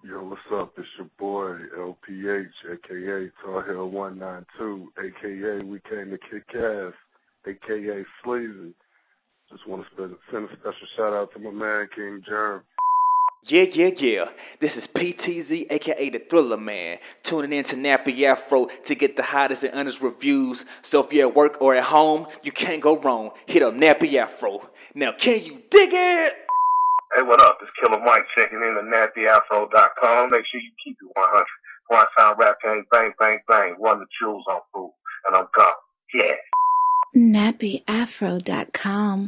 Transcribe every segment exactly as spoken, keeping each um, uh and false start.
Yo, what's up? It's your boy, L P H, a k a. Tar Heel one nine two, a k a. We Came to Kick Ass, a k a. Sleazy. Just want to send a special shout-out to my man, King Germ. Yeah, yeah, yeah. This is P T Z, a k a the Thriller Man, tuning in to Nappy Afro to get the hottest and honest reviews. So if you're at work or at home, you can't go wrong. Hit up Nappy Afro. Now, can you dig it? Hey, what up? It's Killer Mike checking in at nappy afro dot com. Make sure you keep it one hundred. When I sound rap gang, bang, bang, bang. Run the jewels on food, and I'm gone. Yeah. nappy afro dot com.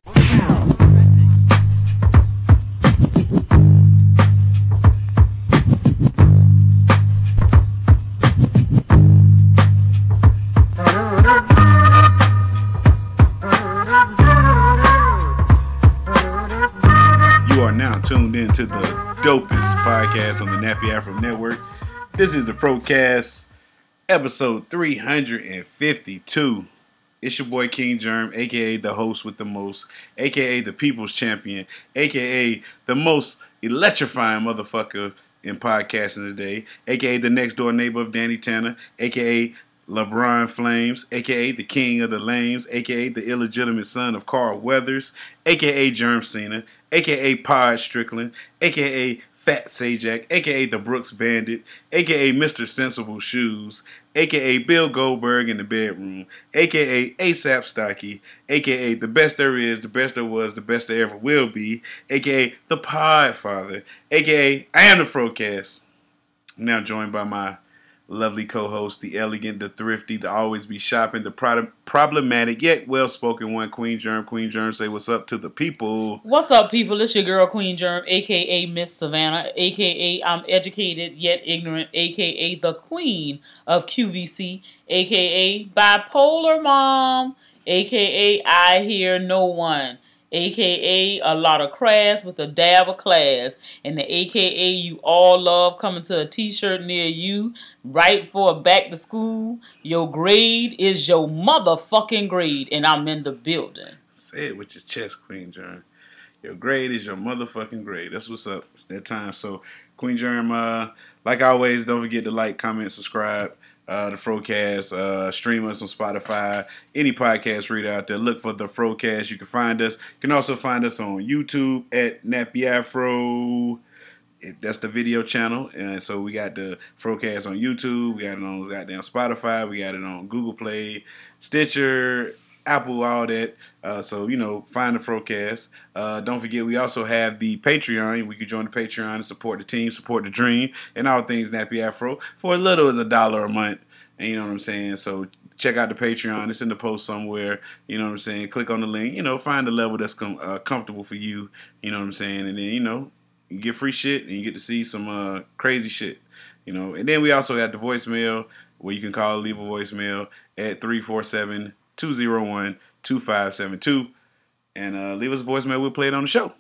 You are now tuned in to the dopest podcast on the Nappy Afro Network. This is the Frocast, episode three hundred fifty-two. It's your boy King Germ, a k a the host with the most, a k a the people's champion, a k a the most electrifying motherfucker in podcasting today, a k a the next door neighbor of Danny Tanner, a k a LeBron Flames, a k a the king of the lames, a k a the illegitimate son of Carl Weathers, a k a Germ Cena, a k a Pod Strickland, a k a Fat Sajak, a k a the Brooks Bandit, a k a Mister Sensible Shoes, a k a Bill Goldberg in the bedroom, a k a ASAP Stocky, a k a the best there is, the best there was, the best there ever will be, a k a the Podfather, a k a I am the Frocast. I'm now joined by my lovely co-host, the elegant, the thrifty, the always be shopping, the pro- problematic yet well-spoken one, Queen Germ. Queen Germ, say what's up to the people. What's up, people? It's your girl, Queen Germ, a k a. Miss Savannah, a k a. I'm educated yet ignorant, a k a the queen of Q V C, a k a bipolar mom, a k a. I hear no one, a k a a lot of crass with a dab of class, and the A K A you all love coming to a t-shirt near you right for a back to school. Your grade is your motherfucking grade, and I'm in the building. Say it with your chest, Queen Germ. Your grade is your motherfucking grade. That's what's up. It's that time. So, Queen Germ, uh, like always, don't forget to like, comment, subscribe. Uh, the Frocast, uh, stream us on Spotify, any podcast reader out there. Look for the Frocast. You can find us. You can also find us on YouTube at Nappy Afro. It, that's the video channel. And so we got the Frocast on YouTube. We got it on goddamn Spotify. We got it on Google Play, Stitcher, Apple, all that. Uh, so, you know, find the Frocast. Uh, don't forget, we also have the Patreon. We can join the Patreon and support the team, support the dream, and all things Nappy Afro for as little as a dollar a month. And you know what I'm saying? So check out the Patreon. It's in the post somewhere. You know what I'm saying? Click on the link. You know, find the level that's com- uh, comfortable for you. You know what I'm saying? And then, you know, you get free shit and you get to see some uh, crazy shit. You know, and then we also got the voicemail where you can call, leave a voicemail at three four seven, two oh one, two five seven two and uh, leave us a voicemail. We'll play it on the show.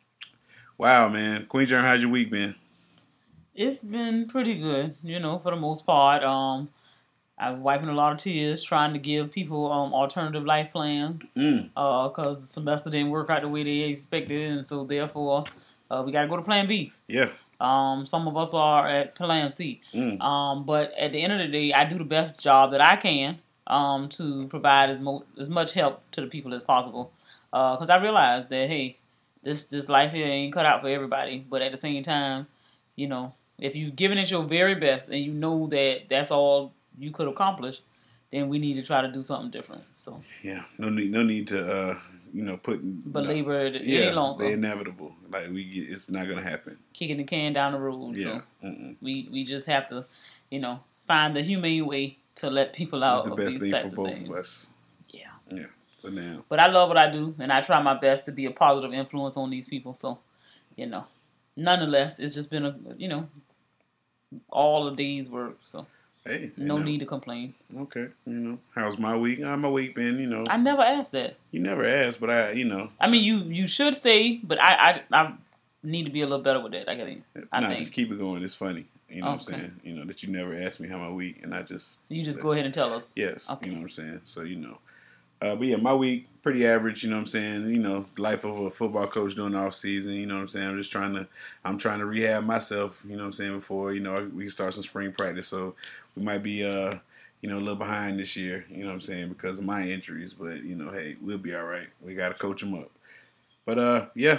Wow, man. Queen Germ, how's your week been? It's been pretty good, you know, for the most part. Um, I'm wiping a lot of tears trying to give people um, alternative life plans Mm. uh, because the semester didn't work out the way they expected, and so therefore uh, we got to go to Plan B. Yeah. Um, some of us are at Plan C. Mm. Um, but at the end of the day, I do the best job that I can um, to provide as, mo- as much help to the people as possible. Because uh, I realize that, hey, this, this life here ain't cut out for everybody. But at the same time, you know, if you've given it your very best and you know that that's all you could accomplish, then we need to try to do something different. So Yeah. No need. No need to. Uh, you know, put belabor it yeah, any longer. they're inevitable. Like we, get, it's not gonna happen. Kicking the can down the road. Yeah. So Mm-mm. we we just have to, you know, find the humane way to let people out It's the of best these thing types for both of things. of us. Yeah. Yeah. So now. But I love what I do, and I try my best to be a positive influence on these people. So, you know, nonetheless, it's just been a, you know, all a day's work. So, Hey. no you know. need to complain. Okay. You know, how's my week? How my week been? You know, I never asked that. you never asked, but I, you know, I mean, you you should say, but I I, I need to be a little better with that. I think. I nah, think just keep it going. It's funny. You know what I'm Okay. saying? You know, that you never asked me how my week, and I just... you just go ahead and tell us. Yes. Okay. You know what I'm saying? So, you know. Uh, but yeah, my week pretty average. You know what I'm saying? You know, life of a football coach during the off season. You know what I'm saying? I'm just trying to, I'm trying to rehab myself. You know what I'm saying? Before you know we can start some spring practice. So we might be, uh, you know, a little behind this year. You know what I'm saying? Because of my injuries. But you know, hey, we'll be all right. We got to coach them up. But uh, yeah,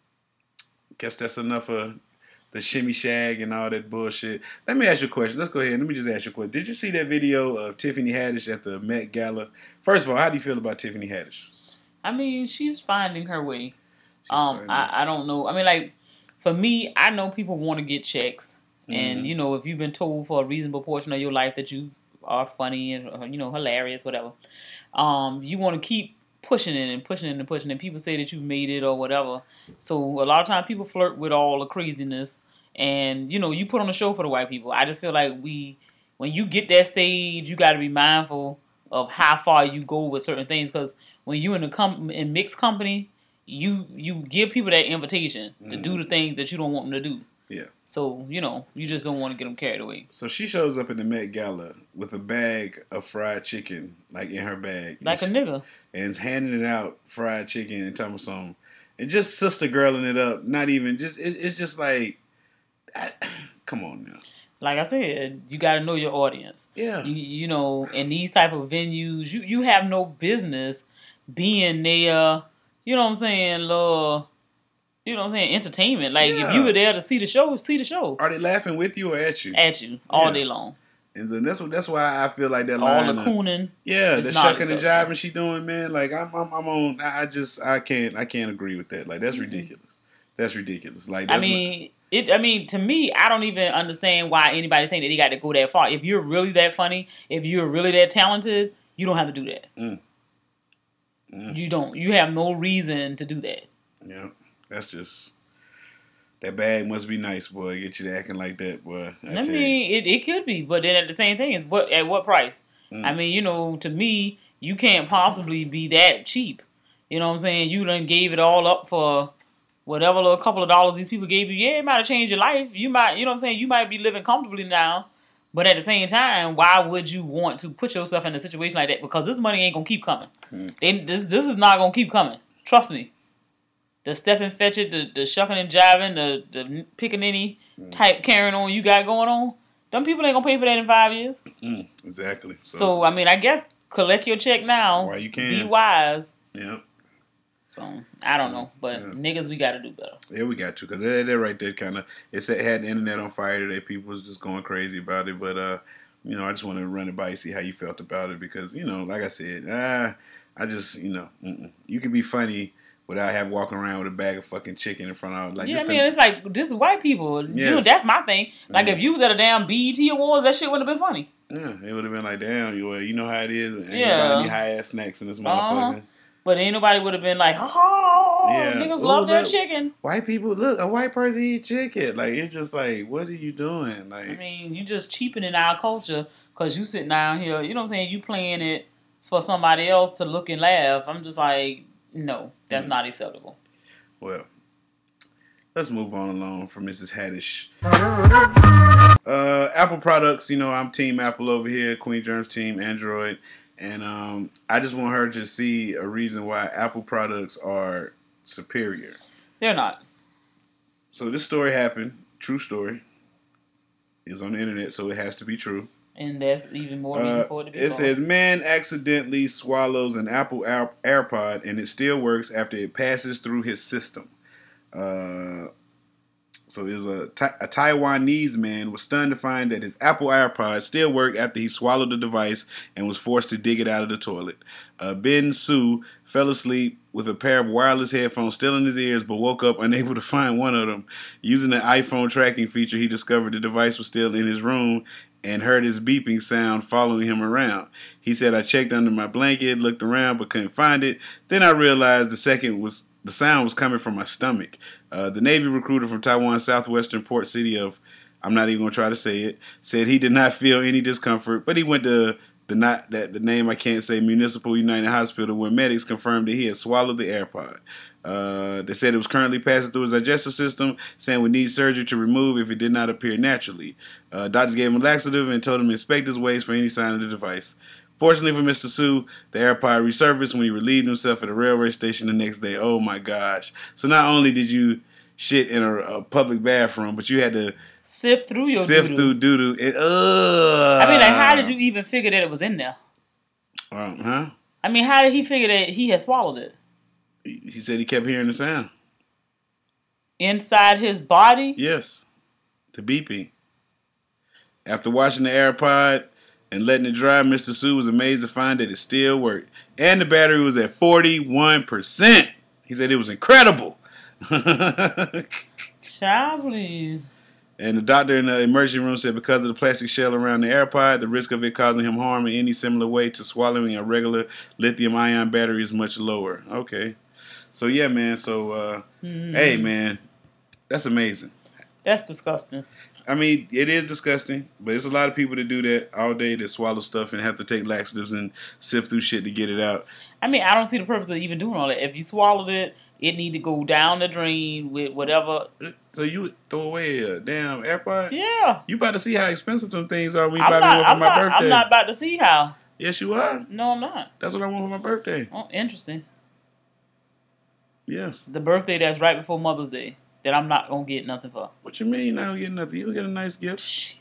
guess that's enough of the shimmy shag and all that bullshit. Let me ask you a question. Let's go ahead. Let me just ask you a question. Did you see that video of Tiffany Haddish at the Met Gala? First of all, how do you feel about Tiffany Haddish? I mean, she's finding her way. She's um, I, I don't know. I mean, like, for me, I know people want to get checks. Mm-hmm. And, you know, if you've been told for a reasonable portion of your life that you are funny and, you know, hilarious, whatever, um, you want to keep pushing it and pushing it and pushing it. People say that you've made it or whatever. So a lot of times people flirt with all the craziness. And, you know, you put on a show for the white people. I just feel like we, when you get that stage, you got to be mindful of how far you go with certain things. Because when you in a com- in mixed company, you you give people that invitation to mm-hmm. do the things that you don't want them to do. Yeah. So, you know, you just don't want to get them carried away. So she shows up in the Met Gala with a bag of fried chicken, like in her bag. Like and a nigga. And is handing it out, fried chicken and talking some. And just sister girling it up. Not even, just, it, it's just like, I, come on now. Like I said, you got to know your audience. Yeah. You, you know, in these type of venues, you, you have no business being there, you know what I'm saying, little, you know what I'm saying, entertainment. Like, yeah. If you were there to see the show, see the show. Are they laughing with you or at you? At you, all yeah. day long. And so that's, that's why I feel like that all line. All the cooning. Yeah, the shucking and jiving she doing, man. Like, I'm, I'm, I'm on, I just, I can't, I can't agree with that. Like, that's mm-hmm. ridiculous. That's ridiculous. Like, that's I mean... Not, It. I mean, to me, I don't even understand why anybody think that they got to go that far. If you're really that funny, if you're really that talented, you don't have to do that. Mm. Mm. You don't. You have no reason to do that. Yeah, that's just that bag must be nice, boy. Get you to acting like that, boy. I, I mean, it, it could be, but then at the same thing is, what at what price? Mm. I mean, you know, to me, you can't possibly be that cheap. You know what I'm saying? You done gave it all up for whatever little couple of dollars these people gave you. Yeah, it might have changed your life. You might, you know what I'm saying? You might be living comfortably now. But at the same time, why would you want to put yourself in a situation like that? Because this money ain't going to keep coming. Mm. They, this this is not going to keep coming. Trust me. The step and fetch it, the, the shucking and jiving, the, the pickaninny mm. type carrying on you got going on, them people ain't going to pay for that in five years. Mm, exactly. So, so, I mean, I guess collect your check now. While you can. Be wise. Yeah. So, I don't know. But yeah. Niggas, we got to do better. Yeah, we got to. Because they're, they're right there kind of, it had the internet on fire today. People was just going crazy about it. But, uh, you know, I just want to run it by you, see how you felt about it. Because, you know, like I said, ah, I just, you know, mm-mm. You can be funny without having walking around with a bag of fucking chicken in front of like. Yeah, I mean, the, it's like, this is white people. Yes. You know, that's my thing. Like, yeah. If you was at a damn B E T Awards, that shit wouldn't have been funny. Yeah, it would have been like, damn, you, you know how it is. Ain't yeah. nobody high-ass snacks in this motherfucker. Uh-huh. But ain't nobody would have been like, oh, yeah. Niggas Ooh, love that chicken. White people, look, a white person eat chicken. Like, it's just like, what are you doing? Like, I mean, you just cheapening our culture because you sitting down here, you know what I'm saying, you playing it for somebody else to look and laugh. I'm just like, no, that's mm-hmm. not acceptable. Well, let's move on along from Missus Haddish. Uh, Apple products, you know, I'm Team Apple over here. Queen Germ's Team Android. And um, I just want her to see a reason why Apple products are superior. They're not. So this story happened. True story. It's on the internet, so it has to be true. And that's even more reason for it to be It false. says, man accidentally swallows an Apple Air- AirPod and it still works after it passes through his system. Uh... So it was a, a Taiwanese man was stunned to find that his Apple AirPods still worked after he swallowed the device and was forced to dig it out of the toilet. Uh, Ben Su fell asleep with a pair of wireless headphones still in his ears, but woke up unable to find one of them. Using the iPhone tracking feature, he discovered the device was still in his room and heard his beeping sound following him around. He said, I checked under my blanket, looked around, but couldn't find it. Then I realized the second was the sound was coming from my stomach. Uh, the Navy recruiter from Taiwan's southwestern port city of, I'm not even going to try to say it, said he did not feel any discomfort, but he went to the not that the name I can't say, Municipal United Hospital, where medics confirmed that he had swallowed the AirPod. Uh, they said it was currently passing through his digestive system, saying we need surgery to remove if it did not appear naturally. Uh, doctors gave him a laxative and told him to inspect his waist for any sign of the device. Fortunately for Mister Sue, the AirPod resurfaced when he relieved himself at a railway station the next day. Oh my gosh. So not only did you shit in a, a public bathroom, but you had to sift through your sift doo-doo. through doo-doo. And, uh, I mean, like, how did you even figure that it was in there? Um, huh? I mean, how did he figure that he had swallowed it? He, he said he kept hearing the sound. Inside his body? Yes. The beeping. After washing the AirPod and letting it dry, Mister Sue was amazed to find that it still worked. And the battery was at forty-one percent. He said it was incredible. Child, please. And the doctor in the emergency room said because of the plastic shell around the AirPod, the risk of it causing him harm in any similar way to swallowing a regular lithium-ion battery is much lower. Okay. So, yeah, man. So, uh, mm. hey, man, that's amazing. That's disgusting. I mean, it is disgusting, but there's a lot of people that do that all day that swallow stuff and have to take laxatives and sift through shit to get it out. I mean, I don't see the purpose of even doing all that. If you swallowed it, it need to go down the drain with whatever. So you would throw away a damn AirPod? Yeah. You about to see how expensive them things are when you I'm buy not, them for I'm my not, birthday. I'm not about to see how. Yes, you are. No, I'm not. That's what I want for my birthday. Oh, interesting. Yes. The birthday that's right before Mother's Day. That I'm not gonna get nothing for. What you mean? Not gonna get nothing? You'll get a nice gift. Shit.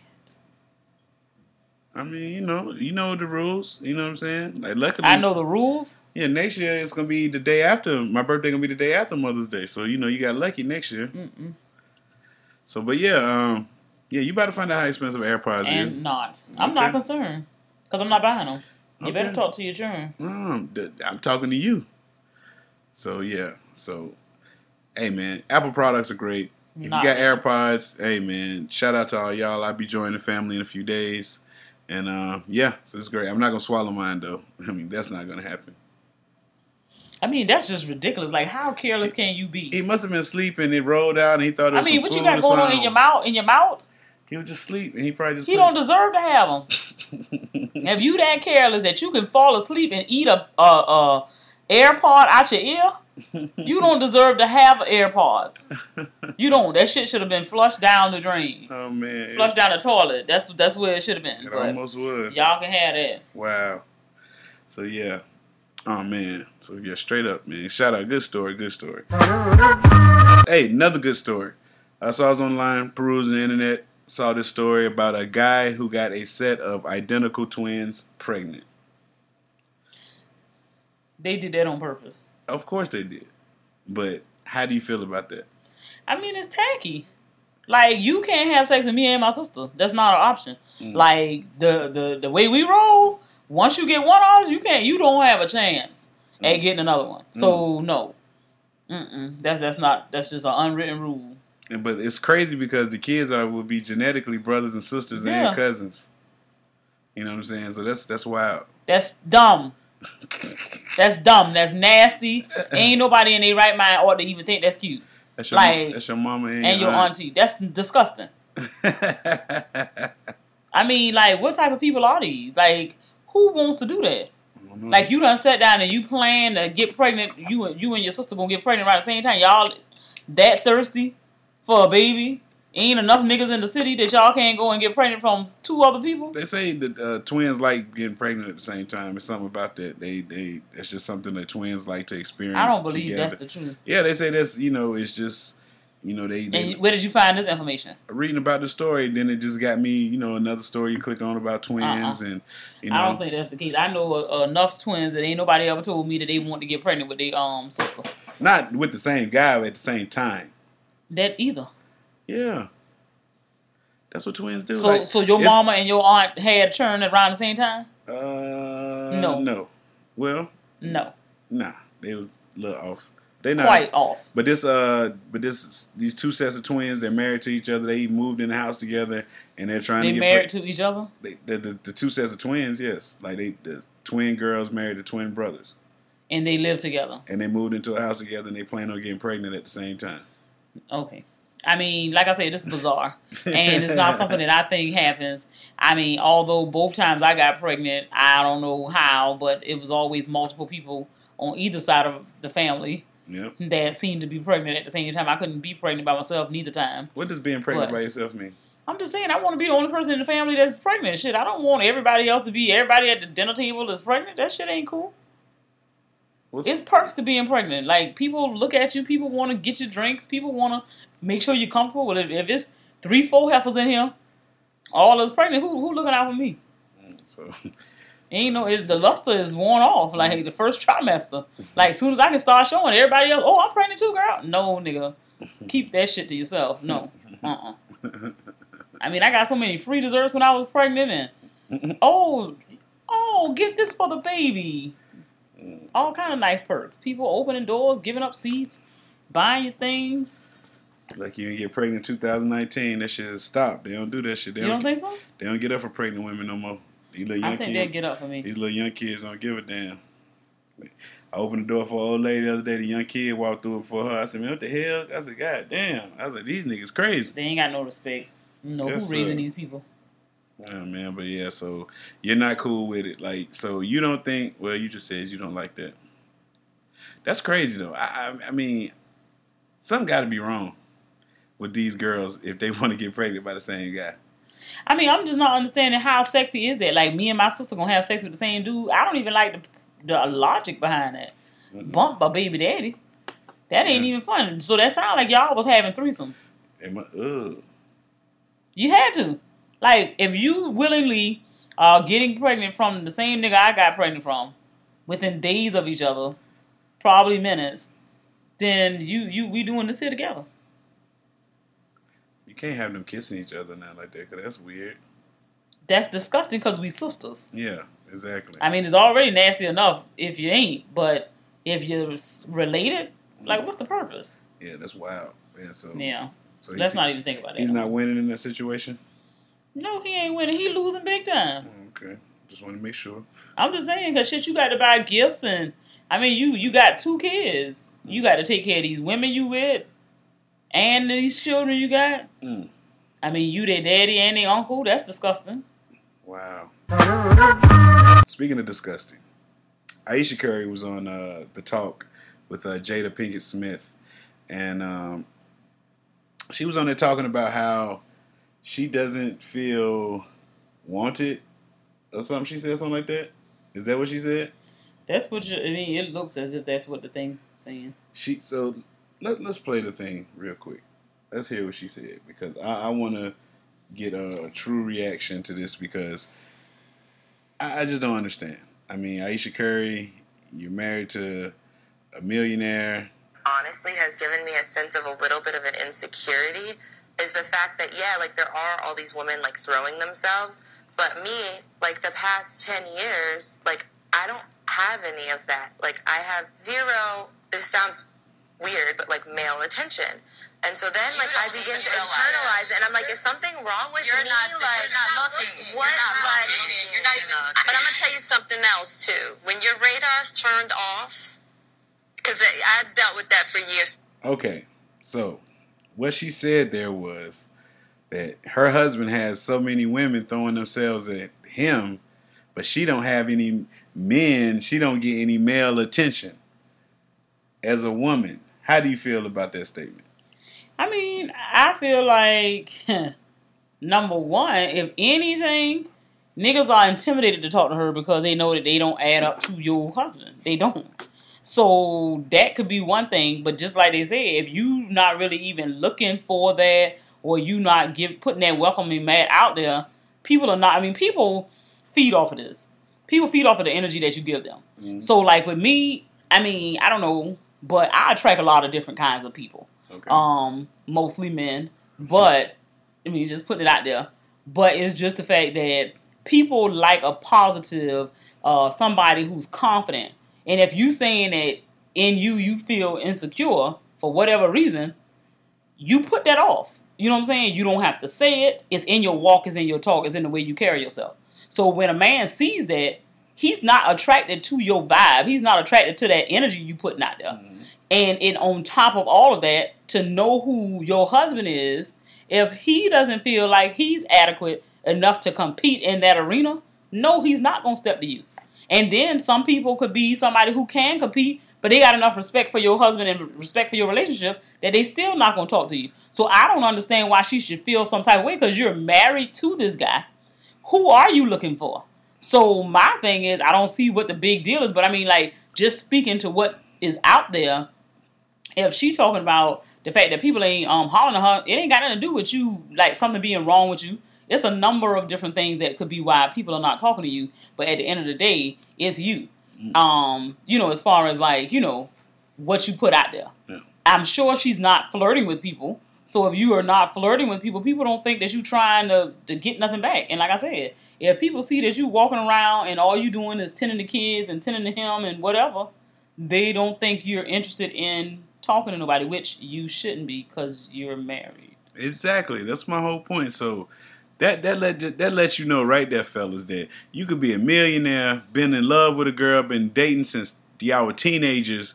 I mean, you know, you know the rules. You know what I'm saying? Like, luckily, I know the rules. Yeah, next year it's gonna be the day after my birthday. Gonna be the day after Mother's Day. So you know, you got lucky next year. Mm-mm. So, but yeah, um, yeah, you better find out how expensive AirPods and is. And not. I'm okay. not concerned because I'm not buying them. You okay. better talk to your churn. Um, I'm talking to you. So yeah, so. Hey, man, Apple products are great. If Not you got really. AirPods, hey, man, shout out to all y'all. I'll be joining the family in a few days. And, uh, yeah, so it's great. I'm not going to swallow mine, though. I mean, that's not going to happen. I mean, that's just ridiculous. Like, how careless can you be? He must have been sleeping. It rolled out, and he thought it was I mean, some what food you got going on in your mouth? In your mouth? He would just sleep, and he probably just... He don't deserve to have them. If you that careless that you can fall asleep and eat a, a, a AirPod out your ear... You don't deserve to have AirPods. You don't. That shit should have been flushed down the drain. Oh, man. Flushed down the toilet. That's that's where it should have been. It but almost was. Y'all can have that. Wow. So, yeah. Oh, man. So, yeah, straight up, man. Shout out. Good story. Good story. Hey, another good story. I saw I was online, perusing the internet, saw this story about a guy who got a set of identical twins pregnant. They did that on purpose. Of course they did. But how do you feel about that? I mean, it's tacky. Like, you can't have sex with me and my sister. That's not an option. Mm. Like, the, the, the way we roll, once you get one of us, you can't, you don't have a chance mm. at getting another one. So, mm. no. Mm-mm. That's, that's not, that's just an unwritten rule. But it's crazy because the kids are will be genetically brothers and sisters yeah. and cousins. You know what I'm saying? So that's, that's wild. That's dumb. That's dumb. That's nasty. Ain't nobody in their right mind ought to even think that's cute. That's your, like, that's your mama and, and your, your aunt. auntie. That's disgusting. I mean, like, what type of people are these? Like, who wants to do that? Mm-hmm. Like, you done sat down and you plan to get pregnant. You, you and your sister gonna get pregnant right at the same time. Y'all that thirsty for a baby? Ain't enough niggas in the city that y'all can't go and get pregnant from two other people? They say that uh, twins like getting pregnant at the same time. It's something about that. They they it's just something that twins like to experience. I don't believe together. That's the truth. Yeah, they say that's, you know, it's just, you know, they, they... And where did you find this information? Reading about the story, then it just got me, you know, another story you click on about twins uh-uh. and, you know... I don't think that's the case. I know uh, enough twins that ain't nobody ever told me that they want to get pregnant with their um sister. Not with the same guy at the same time. That either. Yeah. That's what twins do. So, like, so your mama and your aunt had churn around the same time? Uh, no. No. Well, no. Nah, they were a little off. They not quite off. But this, uh, but this, these two sets of twins, they're married to each other. They moved in the house together, and they're trying they to get married pre- to each other. They, the, the the two sets of twins, yes, like they the twin girls married to twin brothers, and they live together. And they moved into a house together, and they plan on getting pregnant at the same time. Okay. I mean, like I said, this is bizarre. And it's not something that I think happens. I mean, although both times I got pregnant, I don't know how, but it was always multiple people on either side of the family yep. that seemed to be pregnant at the same time. I couldn't be pregnant by myself neither time. What does being pregnant but by yourself mean? I'm just saying, I want to be the only person in the family that's pregnant. Shit, I don't want everybody else to be, everybody at the dinner table that's pregnant. That shit ain't cool. What's it's perks to being pregnant. Like, people look at you, people want to get you drinks, people want to make sure you're comfortable with it. If it's three, four heifers in here, all is pregnant, who who looking out for me? So, ain't no, it's, the luster is worn off, like the first trimester. Like, as soon as I can start showing everybody else, oh, I'm pregnant too, girl. No, nigga. Keep that shit to yourself. No. Uh-uh. I mean, I got so many free desserts when I was pregnant, and oh, oh, get this for the baby. All kind of nice perks. People opening doors, giving up seats, buying you things. Like you didn't get pregnant in two thousand nineteen. That shit is stopped. They don't do that shit. They you don't, don't think so? They don't get up for pregnant women no more. These little young I think kids, they'll get up for me. These little young kids don't give a damn. I opened the door for an old lady the other day. The young kid walked through it for her. I said, man, what the hell? I said, God damn. I was like, these niggas crazy. They ain't got no respect. You know, yes, who raising sir. These people? Yeah, man. But yeah, so you're not cool with it. Like, so you don't think, well, you just said you don't like that. That's crazy, though. I, I, I mean, something got to be wrong with these girls if they want to get pregnant by the same guy. I mean, I'm just not understanding how sexy is that. Like, me and my sister going to have sex with the same dude. I don't even like the, the logic behind that. Mm-hmm. Bump my baby daddy. That ain't yeah. even fun. So that sounds like y'all was having threesomes. My, ugh. You had to. Like, if you willingly are getting pregnant from the same nigga I got pregnant from, within days of each other, probably minutes, then you, you we doing this here together. You can't have them kissing each other now like that, because that's weird. That's disgusting because we sisters. Yeah, exactly. I mean, it's already nasty enough if you ain't, but if you're related, like, what's the purpose? Yeah, that's wild. Man, so, yeah. So let's not even think about that. He's not winning in that situation? No, he ain't winning. He losing big time. Okay. Just want to make sure. I'm just saying, because shit, you got to buy gifts, and, I mean, you you got two kids. You got to take care of these women you with and these children you got. Mm. I mean, you their daddy and their uncle. That's disgusting. Wow. Speaking of disgusting, Ayesha Curry was on uh, The Talk with uh, Jada Pinkett Smith, and um, she was on there talking about how she doesn't feel wanted or something. She said something like that. Is that what she said? That's what you, I mean. It looks as if that's what the thing's saying. She so let let's play the thing real quick. Let's hear what she said, because I, I want to get a true reaction to this, because I, I just don't understand. I mean, Ayesha Curry, you're married to a millionaire. Honestly, has given me a sense of a little bit of an insecurity is the fact that, yeah, like, there are all these women, like, throwing themselves, but me, like, the past ten years, like, I don't have any of that. Like, I have zero, it sounds weird, but, like, male attention. And so then, you like, I begin to internalize it, and I'm like, is something wrong with you're me? Not, like, you're not looking. What? You're not like, looking. You're not even. But I'm gonna tell you something else too. When your radar's turned off, because I dealt with that for years. Okay, so what she said there was that her husband has so many women throwing themselves at him, but she don't have any men. She don't get any male attention as a woman. How do you feel about that statement? I mean, I feel like, number one, if anything, niggas are intimidated to talk to her because they know that they don't add up to your husband. They don't. So that could be one thing, but just like they said, if you not really even looking for that, or you not give putting that welcoming mat out there, people are not, I mean, people feed off of this. People feed off of the energy that you give them. Mm-hmm. So like with me, I mean, I don't know, but I attract a lot of different kinds of people. Okay. Um, mostly men, but I mean, just putting it out there. But it's just the fact that people like a positive, uh, somebody who's confident. And if you saying that in you, you feel insecure for whatever reason, you put that off. You know what I'm saying? You don't have to say it. It's in your walk, it's in your talk, it's in the way you carry yourself. So when a man sees that, he's not attracted to your vibe. He's not attracted to that energy you putting out there. Mm-hmm. And, and on top of all of that, to know who your husband is, if he doesn't feel like he's adequate enough to compete in that arena, no, he's not going to step to you. And then some people could be somebody who can compete, but they got enough respect for your husband and respect for your relationship that they still not going to talk to you. So I don't understand why she should feel some type of way because you're married to this guy. Who are you looking for? So my thing is, I don't see what the big deal is, but I mean, like, just speaking to what is out there, if she talking about the fact that people ain't um hollering at her, it ain't got nothing to do with you, like something being wrong with you. It's a number of different things that could be why people are not talking to you. But at the end of the day, it's you. Um, you know, as far as like, you know, what you put out there. Yeah. I'm sure she's not flirting with people. So if you are not flirting with people, people don't think that you trying to, to get nothing back. And like I said, if people see that you walking around and all you doing is tending the kids and tending to him and whatever, they don't think you're interested in talking to nobody, which you shouldn't be because you're married. Exactly. That's my whole point. So that that let that lets you know right there, fellas, that you could be a millionaire, been in love with a girl, been dating since y'all were teenagers,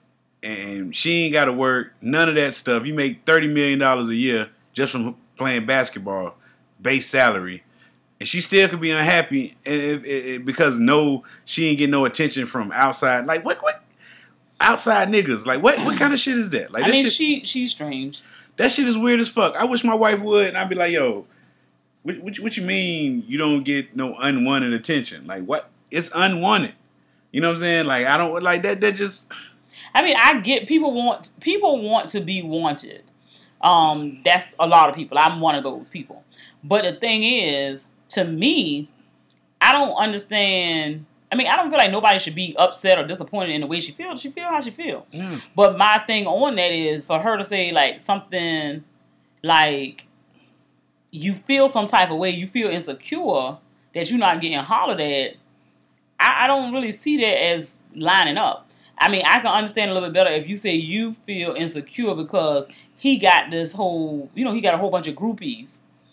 and she ain't got to work, none of that stuff. You make thirty million dollars a year just from playing basketball, base salary, and she still could be unhappy if, if, because no, she ain't getting no attention from outside. Like, what, what? Outside niggas. Like, what, what kind of shit is that? Like, I mean, shit, she she's strange. That shit is weird as fuck. I wish my wife would, and I'd be like, yo, what, what, what you mean you don't get no unwanted attention? Like, what? It's unwanted. You know what I'm saying? Like, I don't, like, that, that just... I mean, I get people want people want to be wanted. Um, that's a lot of people. I'm one of those people. But the thing is, to me, I don't understand. I mean, I don't feel like nobody should be upset or disappointed in the way she feels. She feel how she feel. Mm. But my thing on that is for her to say like something like you feel some type of way, you feel insecure that you're not getting hollered at. I, I don't really see that as lining up. I mean, I can understand a little bit better if you say you feel insecure because he got this whole, you know, he got a whole bunch of groupies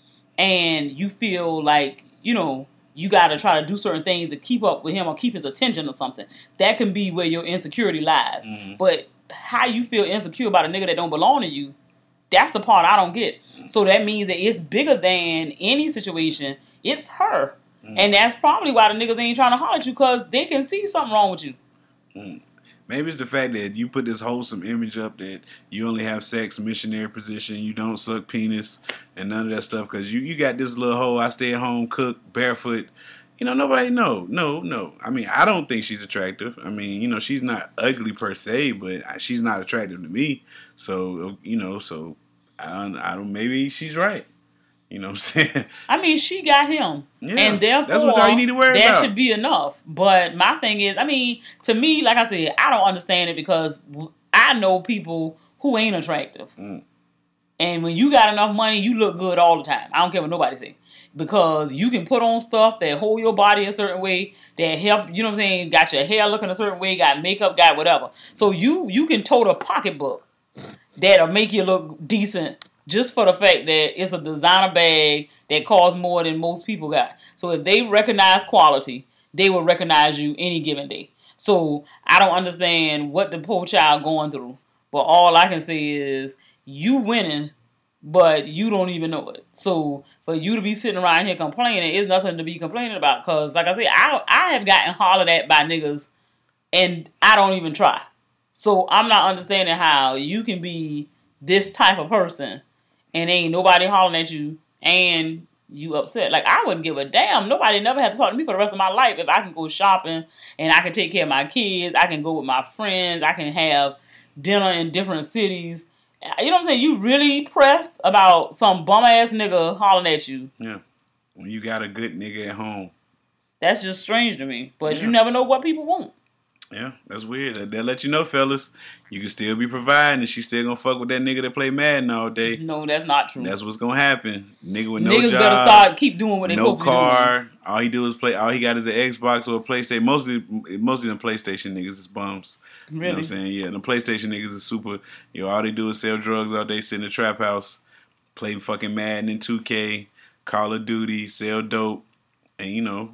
and you feel like, you know, you got to try to do certain things to keep up with him or keep his attention or something. That can be where your insecurity lies. Mm-hmm. But how you feel insecure about a nigga that don't belong to you, that's the part I don't get. So that means that it's bigger than any situation. It's her. Mm-hmm. And that's probably why the niggas ain't trying to holler at you because they can see something wrong with you. Mm. Maybe it's the fact that you put this wholesome image up that you only have sex, missionary position, you don't suck penis, and none of that stuff. Because you, you got this little hoe, I stay at home, cook, barefoot. You know, nobody know. No, no. I mean, I don't think she's attractive. I mean, you know, she's not ugly per se, but she's not attractive to me. So, you know, so I don't, I don't maybe she's right. You know what I'm saying? I mean, she got him. Yeah, and therefore, that's what all you need to worry that about. should be enough. But my thing is, I mean, to me, like I said, I don't understand it because I know people who ain't attractive. Mm. And when you got enough money, you look good all the time. I don't care what nobody say. Because you can put on stuff that hold your body a certain way, that help, you know what I'm saying, got your hair looking a certain way, got makeup, got whatever. So you, you can tote a pocketbook that'll make you look decent just for the fact that it's a designer bag that costs more than most people got. So if they recognize quality, they will recognize you any given day. So I don't understand what the poor child going through. But all I can say is you winning, but you don't even know it. So for you to be sitting around here complaining, it's nothing to be complaining about. Because like I said, I, I have gotten hollered at by niggas and I don't even try. So I'm not understanding how you can be this type of person and ain't nobody hollering at you, and you upset. Like, I wouldn't give a damn. Nobody never had to talk to me for the rest of my life if I can go shopping, and I can take care of my kids, I can go with my friends, I can have dinner in different cities. You know what I'm saying? You really pressed about some bum-ass nigga hollering at you. Yeah. When you got a good nigga at home. That's just strange to me. But yeah. You never know what people want. Yeah, that's weird. They'll let you know, fellas, you can still be providing and she's still gonna fuck with that nigga that play Madden all day. No, that's not true. That's what's gonna happen. Nigga with no Niggas job. better start keep doing what they no supposed to be doing. No car. All he do is play. All he got is an Xbox or a PlayStation. Mostly, mostly the PlayStation niggas is bums. Really? You know what I'm saying? Yeah, the PlayStation niggas is super. You know, all they do is sell drugs all day, sit in the trap house, play fucking Madden and two K, Call of Duty, sell dope, and, you know,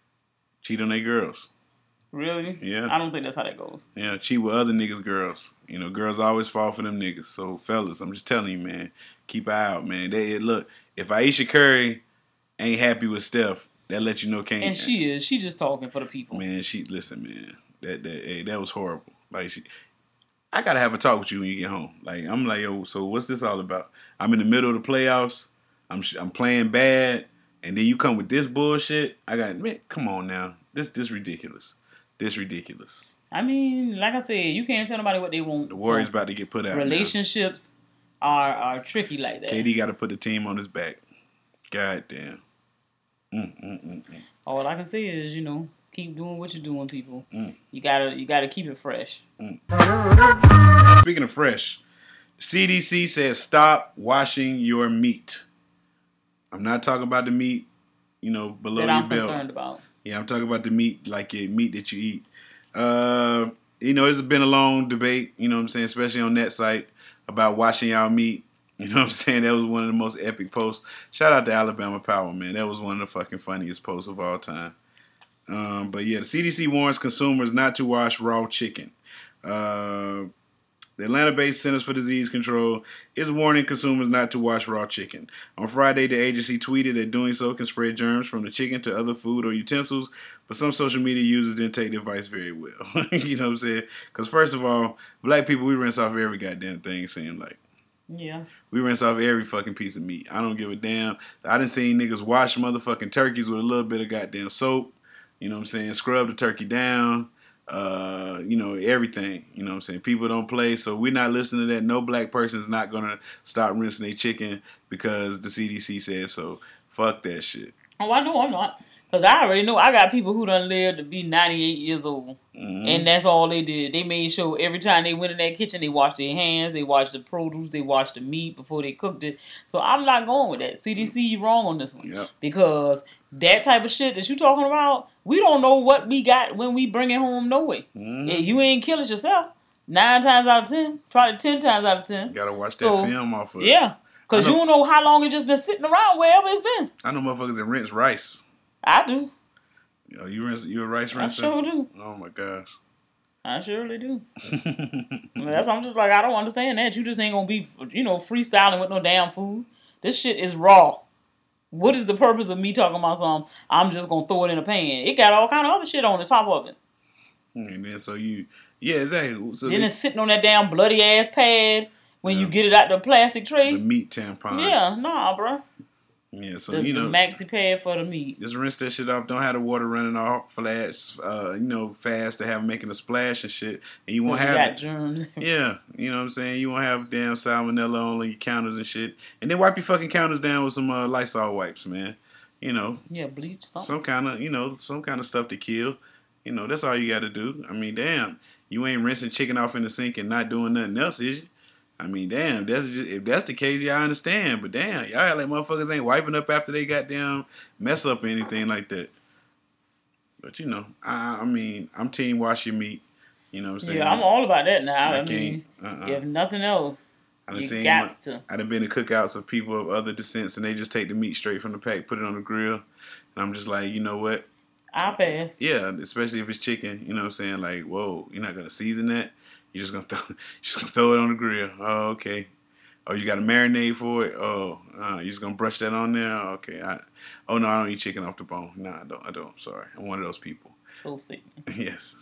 cheat on their girls. Really? Yeah. I don't think that's how that goes. Yeah, cheat with other niggas' girls. You know, girls always fall for them niggas. So, fellas, I'm just telling you, man, keep an eye out, man. They look, if Aisha Curry ain't happy with Steph, that let you know can't. And she is. She just talking for the people. Man, she listen, man. That that hey, that was horrible. Like, she, I gotta have a talk with you when you get home. Like, I'm like, yo, so what's this all about? I'm in the middle of the playoffs. I'm I'm playing bad, and then you come with this bullshit. I got, man, come on now. This this ridiculous. This ridiculous. I mean, like I said, you can't tell nobody what they want. The Warriors so about to get put out. Relationships now. are are tricky like that. K D got to put the team on his back. God damn. Mm, mm, mm, mm. All I can say is, you know, keep doing what you're doing, people. Mm. You gotta you gotta keep it fresh. Mm. Speaking of fresh, the C D C says stop washing your meat. I'm not talking about the meat, you know, below that your I'm belt. concerned about. Yeah, I'm talking about the meat, like your meat that you eat. Uh, you know, it's been a long debate, you know what I'm saying, especially on that site, about washing y'all meat. You know what I'm saying? That was one of the most epic posts. Shout out to Alabama Power, man. That was one of the fucking funniest posts of all time. Um, but yeah, the C D C warns consumers not to wash raw chicken. Uh, the Atlanta-based Centers for Disease Control is warning consumers not to wash raw chicken. On Friday, the agency tweeted that doing so can spread germs from the chicken to other food or utensils, but some social media users didn't take the advice very well. You know what I'm saying? Because first of all, black people, we rinse off every goddamn thing, it seems like. Yeah. We rinse off every fucking piece of meat. I don't give a damn. I done seen niggas wash motherfucking turkeys with a little bit of goddamn soap. You know what I'm saying? Scrub the turkey down. Uh, you know, everything. You know what I'm saying? People don't play, so we're not listening to that. No black person is not going to stop rinsing their chicken because the C D C says so. Fuck that shit. Oh, I know I'm not. Because I already know I got people who done lived to be ninety-eight years old. Mm-hmm. And that's all they did. They made sure every time they went in that kitchen, they washed their hands, they washed the produce, they washed the meat before they cooked it. So I'm not going with that. C D C, you wrong on this one. Yep. Because that type of shit that you talking about, we don't know what we got when we bring it home no way. Mm-hmm. Yeah, you ain't kill it yourself. Nine times out of ten. Probably ten times out of ten. You gotta watch that so, film off of it. Yeah. Because you don't know how long it's just been sitting around wherever it's been. I know motherfuckers that rinse rice. I do. You know, you rinse, you a rice rinser? I sure do. Oh my gosh. I surely do. That's I'm just like, I don't understand that. You just ain't gonna be, you know, freestyling with no damn food. This shit is raw. What is the purpose of me talking about something? I'm just gonna throw it in a pan. It got all kind of other shit on the top of it. And then so you, yeah, exactly. So then they, it's sitting on that damn bloody ass pad when yeah. you get it out the plastic tray. The meat tampon. Yeah, nah, bro. Yeah, so the, you know, the maxi pad for the meat. Just rinse that shit off. Don't have the water running off flash, uh, you know, fast to have making a splash and shit. And you won't you have got it. germs. Yeah, you know what I'm saying. You won't have damn salmonella on your counters and shit. And then wipe your fucking counters down with some uh, Lysol wipes, man. You know. Yeah, bleach something. Some kind of, you know, some kind of stuff to kill. You know, that's all you got to do. I mean, damn, you ain't rinsing chicken off in the sink and not doing nothing else, is you? I mean, damn, that's just, if that's the case, yeah, I understand. But damn, y'all like motherfuckers ain't wiping up after they goddamn mess up or anything like that. But, you know, I, I mean, I'm team wash your meat. You know what I'm saying? Yeah, I'm all about that now. I, I mean, uh-uh. if nothing else, I done you seen got my, to. I done been to cookouts of people of other descents, and they just take the meat straight from the pack, put it on the grill. And I'm just like, you know what? I'll pass. Yeah, especially if it's chicken. You know what I'm saying? Like, whoa, you're not going to season that? You're just gonna throw, you're just gonna throw it on the grill. Oh, okay. Oh, you got a marinade for it. Oh, uh, you just gonna brush that on there. Oh, okay. I, oh no, I don't eat chicken off the bone. Nah, I don't. I don't. Sorry, I'm one of those people. So sick. Yes.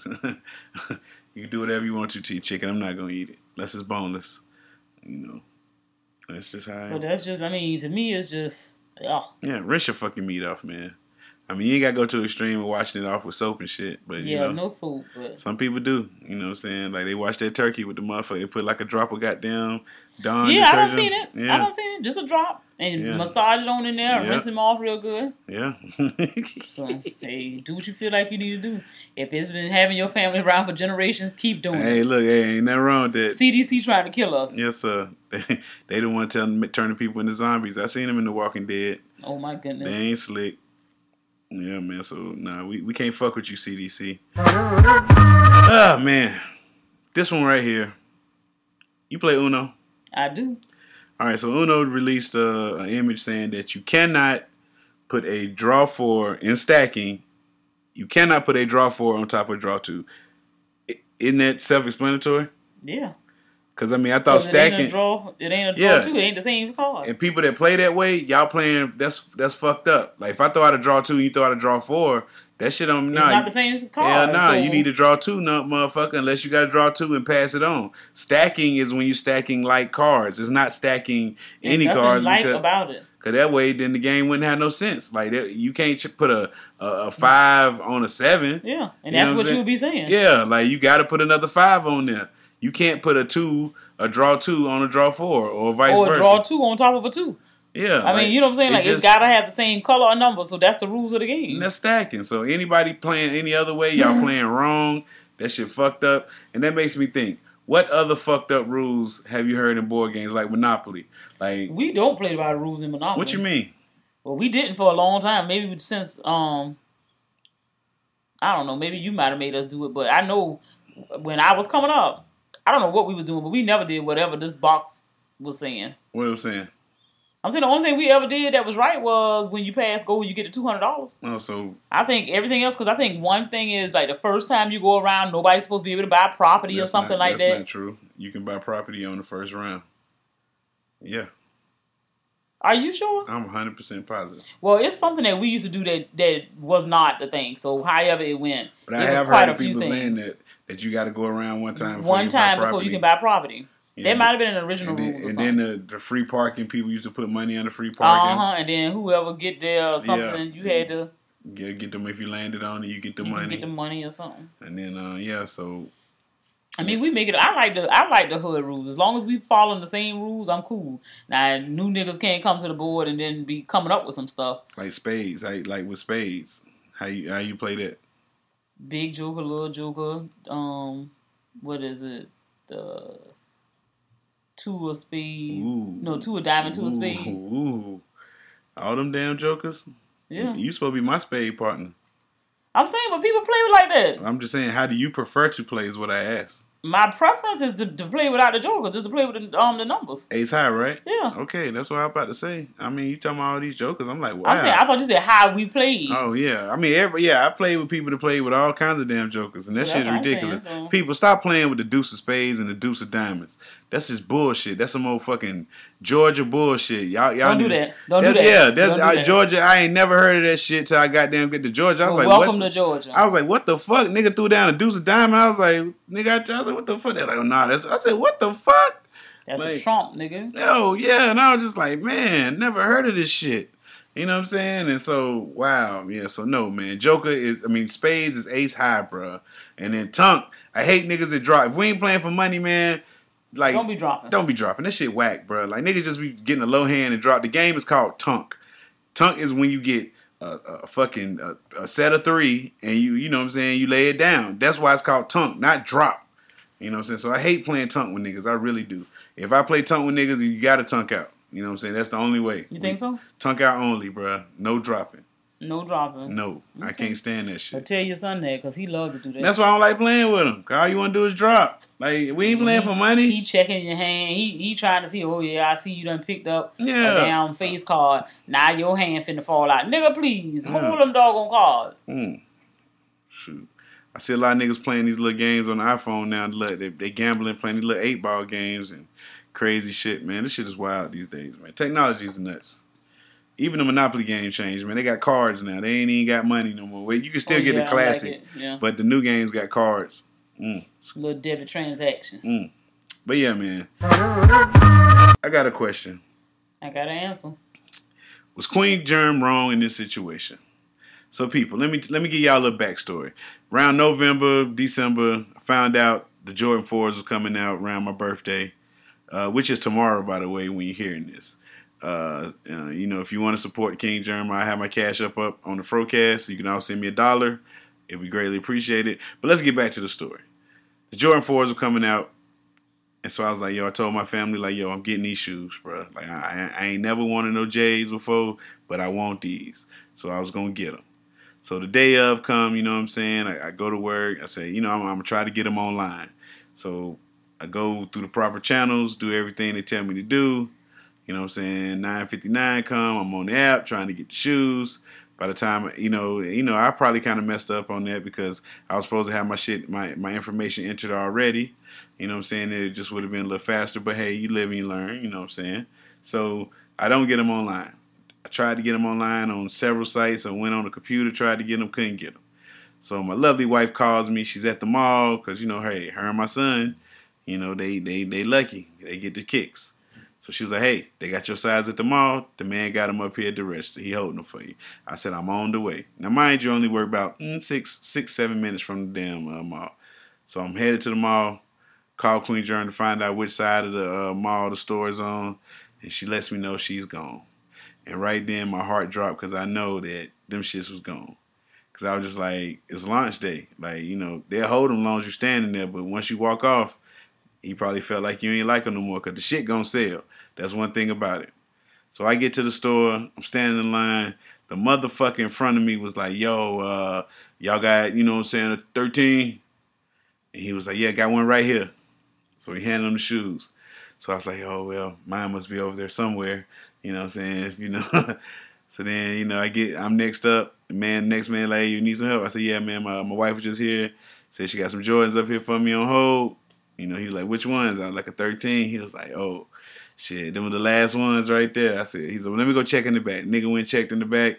You can do whatever you want to to your chicken. I'm not gonna eat it unless it's boneless. You know, that's just how. I am. But that's just. I mean, to me, it's just. Ugh. Yeah, rinse your fucking meat off, man. I mean, you ain't got to go to the extreme of washing it off with soap and shit. But, yeah, you know, no soap. But some people do. You know what I'm saying? Like, they wash that turkey with the motherfucker. They put, like, a drop of goddamn Dawn Yeah, detergent. I done seen it. Yeah. I done seen it. Just a drop. And Yeah. massage it on in there and Yeah. rinse them off real good. Yeah. So, hey, do what you feel like you need to do. If it's been having your family around for generations, keep doing Hey, it. look, hey, ain't nothing wrong with that. C D C trying to kill us. Yes, sir. They, they the one telling, turning people into zombies. I seen them in The Walking Dead. Oh, my goodness. They ain't slick. Yeah, man. So, nah, we, we can't fuck with you, C D C. Ah, man. This one right here. You play Uno? I do. All right, so Uno released uh, an image saying that you cannot put a draw four in stacking. You cannot put a draw four on top of draw two. I- Isn't that self-explanatory? Yeah. Because, I mean, I thought It stacking... ain't a draw. It ain't a draw, Yeah. too. It ain't the same card. And people that play that way, y'all playing, that's that's fucked up. Like, if I throw out a draw two and you throw out a draw four, That shit on It's nah, not the same card. Yeah, nah. So you need to draw two, no, motherfucker. Unless you got to draw two and pass it on. Stacking is when you stacking like cards. It's not stacking any nothing cards like because about it. Cause that way, then the game wouldn't have no sense. Like that, you can't ch- put a, a a five on a seven. Yeah, and You that's know what I'm you would be saying. Yeah, like you got to put another five on there. You can't put a two, a draw two on a draw four, or vice or versa. draw two on top of a two. Yeah, I like, mean, you know what I'm saying? it Like, just- it's got to have the same color or number, so that's the rules of the game. And that's stacking. So anybody playing any other way, y'all playing wrong. That shit fucked up. And that makes me think, what other fucked up rules have you heard in board games like Monopoly? Like, We don't play by the rules in Monopoly. what you mean? Well, we didn't for a long time. Maybe since, um, I don't know, maybe you might have made us do it, but I know when I was coming up, I don't know what we was doing, but we never did whatever this box was saying. What I'm saying? I'm saying the only thing we ever did that was right was when you pass gold, you get the two hundred dollars. Oh, so I think everything else, because I think one thing is like the first time you go around, nobody's supposed to be able to buy property or that's something not, like that's that. not true. You can buy property on the first round. Yeah, Are you sure? I'm one hundred percent positive. Well, it's something that we used to do that that was not the thing. So however it went, But it I was have quite heard a of few people things. saying that, that you got to go around one time before One you time buy before property. you can buy property. Yeah. There might have been an original And then, rules or and something. then the, the free parking, people used to put money on the free parking. Uh huh. And then whoever get there or something, you had to Yeah, get them if you landed on it, you get the you can money. get the money or something. And then, uh, yeah, so I mean, we make it. I like the I like the hood rules. As long as we following the same rules, I'm cool. Now, new niggas can't come to the board and then be coming up with some stuff. like spades, how, like with spades, how you how you play that? Big Joker, Little Joker. Um, what is it? The two of spades. Ooh. No, two of diamond, two of Ooh, spades. ooh. All them damn jokers. Yeah. You supposed to be my spade partner. I'm saying, but people play like that. I'm just saying, how do you prefer to play is what I asked. My preference is to, to play without the jokers, just to play with the, um the numbers. Ace high, right? Yeah. Okay, that's what I'm about to say. I mean, you talking about all these jokers. I'm like, wow. I'm saying, I thought you said how we played. Oh yeah, I mean, every, yeah, I played with people that play with all kinds of damn jokers, and that So shit's that's what I'm ridiculous. saying, so- People, stop playing with the deuce of spades and the deuce of diamonds. That's just bullshit. That's some old fucking Georgia bullshit. Y'all, y'all Don't do need- that. Don't do that's- that. Yeah, that's Don't do uh, that. Georgia. I ain't never heard of that shit till I goddamn get to Georgia. I was Well, like, welcome what? to Georgia. I was like, what the fuck? Nigga threw down a deuce of diamond. I was like, nigga, I was like, what the fuck? They're like, oh, nah, that's. I said, what the fuck? That's like- a Trump, nigga. Oh, yeah. And I was just like, man, never heard of this shit. You know what I'm saying? And so, wow. Yeah, so no, man. Joker is, I mean, spades is ace high, bro. And then Tunk, I hate niggas that drop. If we ain't playing for money, man, like, Don't be dropping. Don't be dropping. That shit whack, bro. Like, niggas just be getting a low hand and drop. The game is called Tunk. Tunk is when you get a, a fucking a, a set of three and you, you know what I'm saying, you lay it down. That's why it's called Tunk, not drop. You know what I'm saying? So I hate playing Tunk with niggas. I really do. If I play Tunk with niggas, you got to Tunk out. You know what I'm saying? That's the only way. You think so? Tunk out only, bro. No dropping. No dropping. No. I can't stand that But shit. tell your son that, because he love to do that. That's why I don't like playing with him. 'Cause all you want to do is drop. Like, we ain't playing for money. He checking your hand. He he trying to see, oh yeah, I see you done picked up Yeah. a damn face card. Now your hand finna fall out. Nigga, please, Yeah. hold them doggone cards. Mm. Shoot. I see a lot of niggas playing these little games on the iPhone now. Look, they, they gambling, playing these little eight ball games and crazy shit, man. This shit is wild these days, man. Technology is nuts. Even the Monopoly game changed, man. They got cards now. They ain't even got money no more. Wait, you can still Oh, get yeah, the I like classic, it. Yeah. but the new games got cards. Mm. Little debit transaction. Mm. But yeah, man. I got a question. I got an answer. Was Queen Germ wrong in this situation? So, people, let me let me give y'all a little backstory. Around November, December, I found out the Jordan fours was coming out around my birthday, uh, which is tomorrow, by the way, when you're hearing this. Uh, uh, you know, if you want to support King Germ, I have my cash up up on the Frocast. So you can also send me a dollar. It'd be greatly appreciated. But let's get back to the story. The Jordan fours were coming out. And so I was like, yo, I told my family, like, yo, I'm getting these shoes, bro. Like, I, I ain't never wanted no J's before, but I want these. So I was going to get them. So the day of come, you know what I'm saying? I, I go to work. I say, you know, I'm, I'm going to try to get them online. So I go through the proper channels, do everything they tell me to do. You know what I'm saying? nine fifty-nine come, I'm on the app trying to get the shoes. By the time, you know, you know, I probably kind of messed up on that because I was supposed to have my shit, my, my information entered already. You know what I'm saying? It just would have been a little faster, but hey, you live and you learn, you know what I'm saying? So I don't get them online. I tried to get them online on several sites. I went on the computer, tried to get them, couldn't get them. So my lovely wife calls me. She's at the mall because, you know, hey, her and my son, you know, they, they, they lucky. They get the kicks. So she was like, hey, they got your size at the mall. The man got them up here at the register. He holding them for you. I said, I'm on the way. Now, mind you, only work about mm, six, six, seven minutes from the damn uh, mall. So I'm headed to the mall. Call Queen Journey to find out which side of the uh, mall the store is on. And she lets me know she's gone. And right then, my heart dropped because I know that them shits was gone. Because I was just like, it's launch day. Like, you know, they'll hold them as long as you're standing there. But once you walk off, he probably felt like you ain't like him no more because the shit gonna sell. That's one thing about it. So I get to the store. I'm standing in line. The motherfucker in front of me was like, yo, uh, y'all got, you know what I'm saying, a thirteen? And he was like, yeah, got one right here. So he handed him the shoes. So I was like, oh, well, mine must be over there somewhere. You know what I'm saying? If, you know. So then, you know, I get, I'm next up. The man, next man, like, hey, you need some help? I said, yeah, man, my, my wife was just here. Said she got some Jordans up here for me on hold. You know, he was like, which ones? I was like, a thirteen. He was like, oh, shit, them were the last ones right there. I said, he said, well, let me go check in the back. Nigga went checked in the back.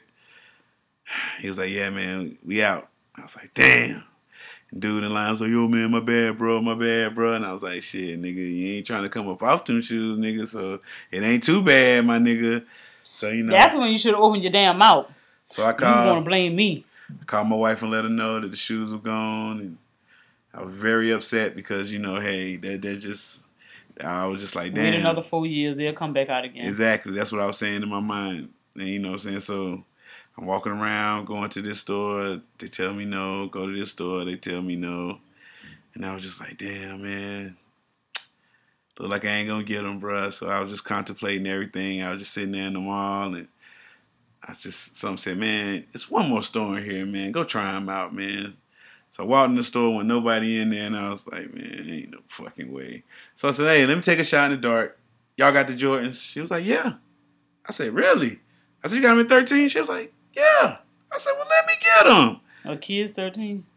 He was like, yeah, man, we out. I was like, damn. Dude in line was like, yo, man, my bad, bro, my bad, bro. And I was like, shit, nigga, you ain't trying to come up off them shoes, nigga, so it ain't too bad, my nigga. So, you know. That's when you should have opened your damn mouth. So I called. You want to blame me. I called my wife and let her know that the shoes were gone. And I was very upset because, you know, hey, that that just, I was just like, damn. Wait another four years, they'll come back out again. Exactly. That's what I was saying in my mind. And you know what I'm saying? So I'm walking around, going to this store. They tell me no. Go to this store. They tell me no. And I was just like, damn, man. Look like I ain't going to get them, bruh. So I was just contemplating everything. I was just sitting there in the mall. And I just, something said, man, it's one more store in here, man. Go try them out, man. So I walked in the store with nobody in there. And I was like, man, ain't no fucking way. So I said, hey, let me take a shot in the dark. Y'all got the Jordans? She was like, yeah. I said, really? I said, you got them at thirteen? She was like, yeah. I said, well, let me get them. A kid's thirteen?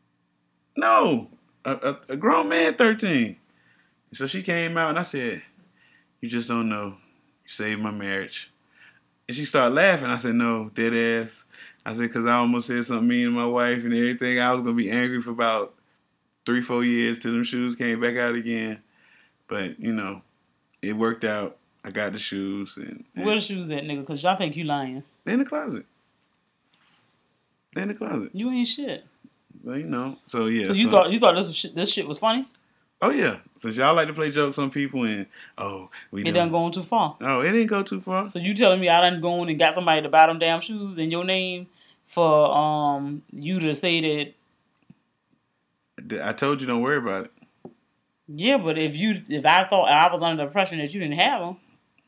No, a, a, a grown man thirteen. So she came out and I said, you just don't know. You saved my marriage. And she started laughing. I said, no, dead ass. I said, because I almost said something mean to my wife and everything. I was going to be angry for about three, four years till them shoes came back out again. But, you know, it worked out. I got the shoes. And, and Where the shoes at, nigga? Because y'all think you lying. They're in the closet. They're in the closet. You ain't shit. Well, you know. So, yeah. So you so, thought you thought this was shit, this shit was funny? Oh, yeah. Since y'all like to play jokes on people and, oh, we It done going too far. Oh, it didn't go too far. So you telling me I done gone and got somebody to buy them damn shoes in your name for um you to say that? I told you don't worry about it. Yeah, but if you if I thought I was under the impression that you didn't have them,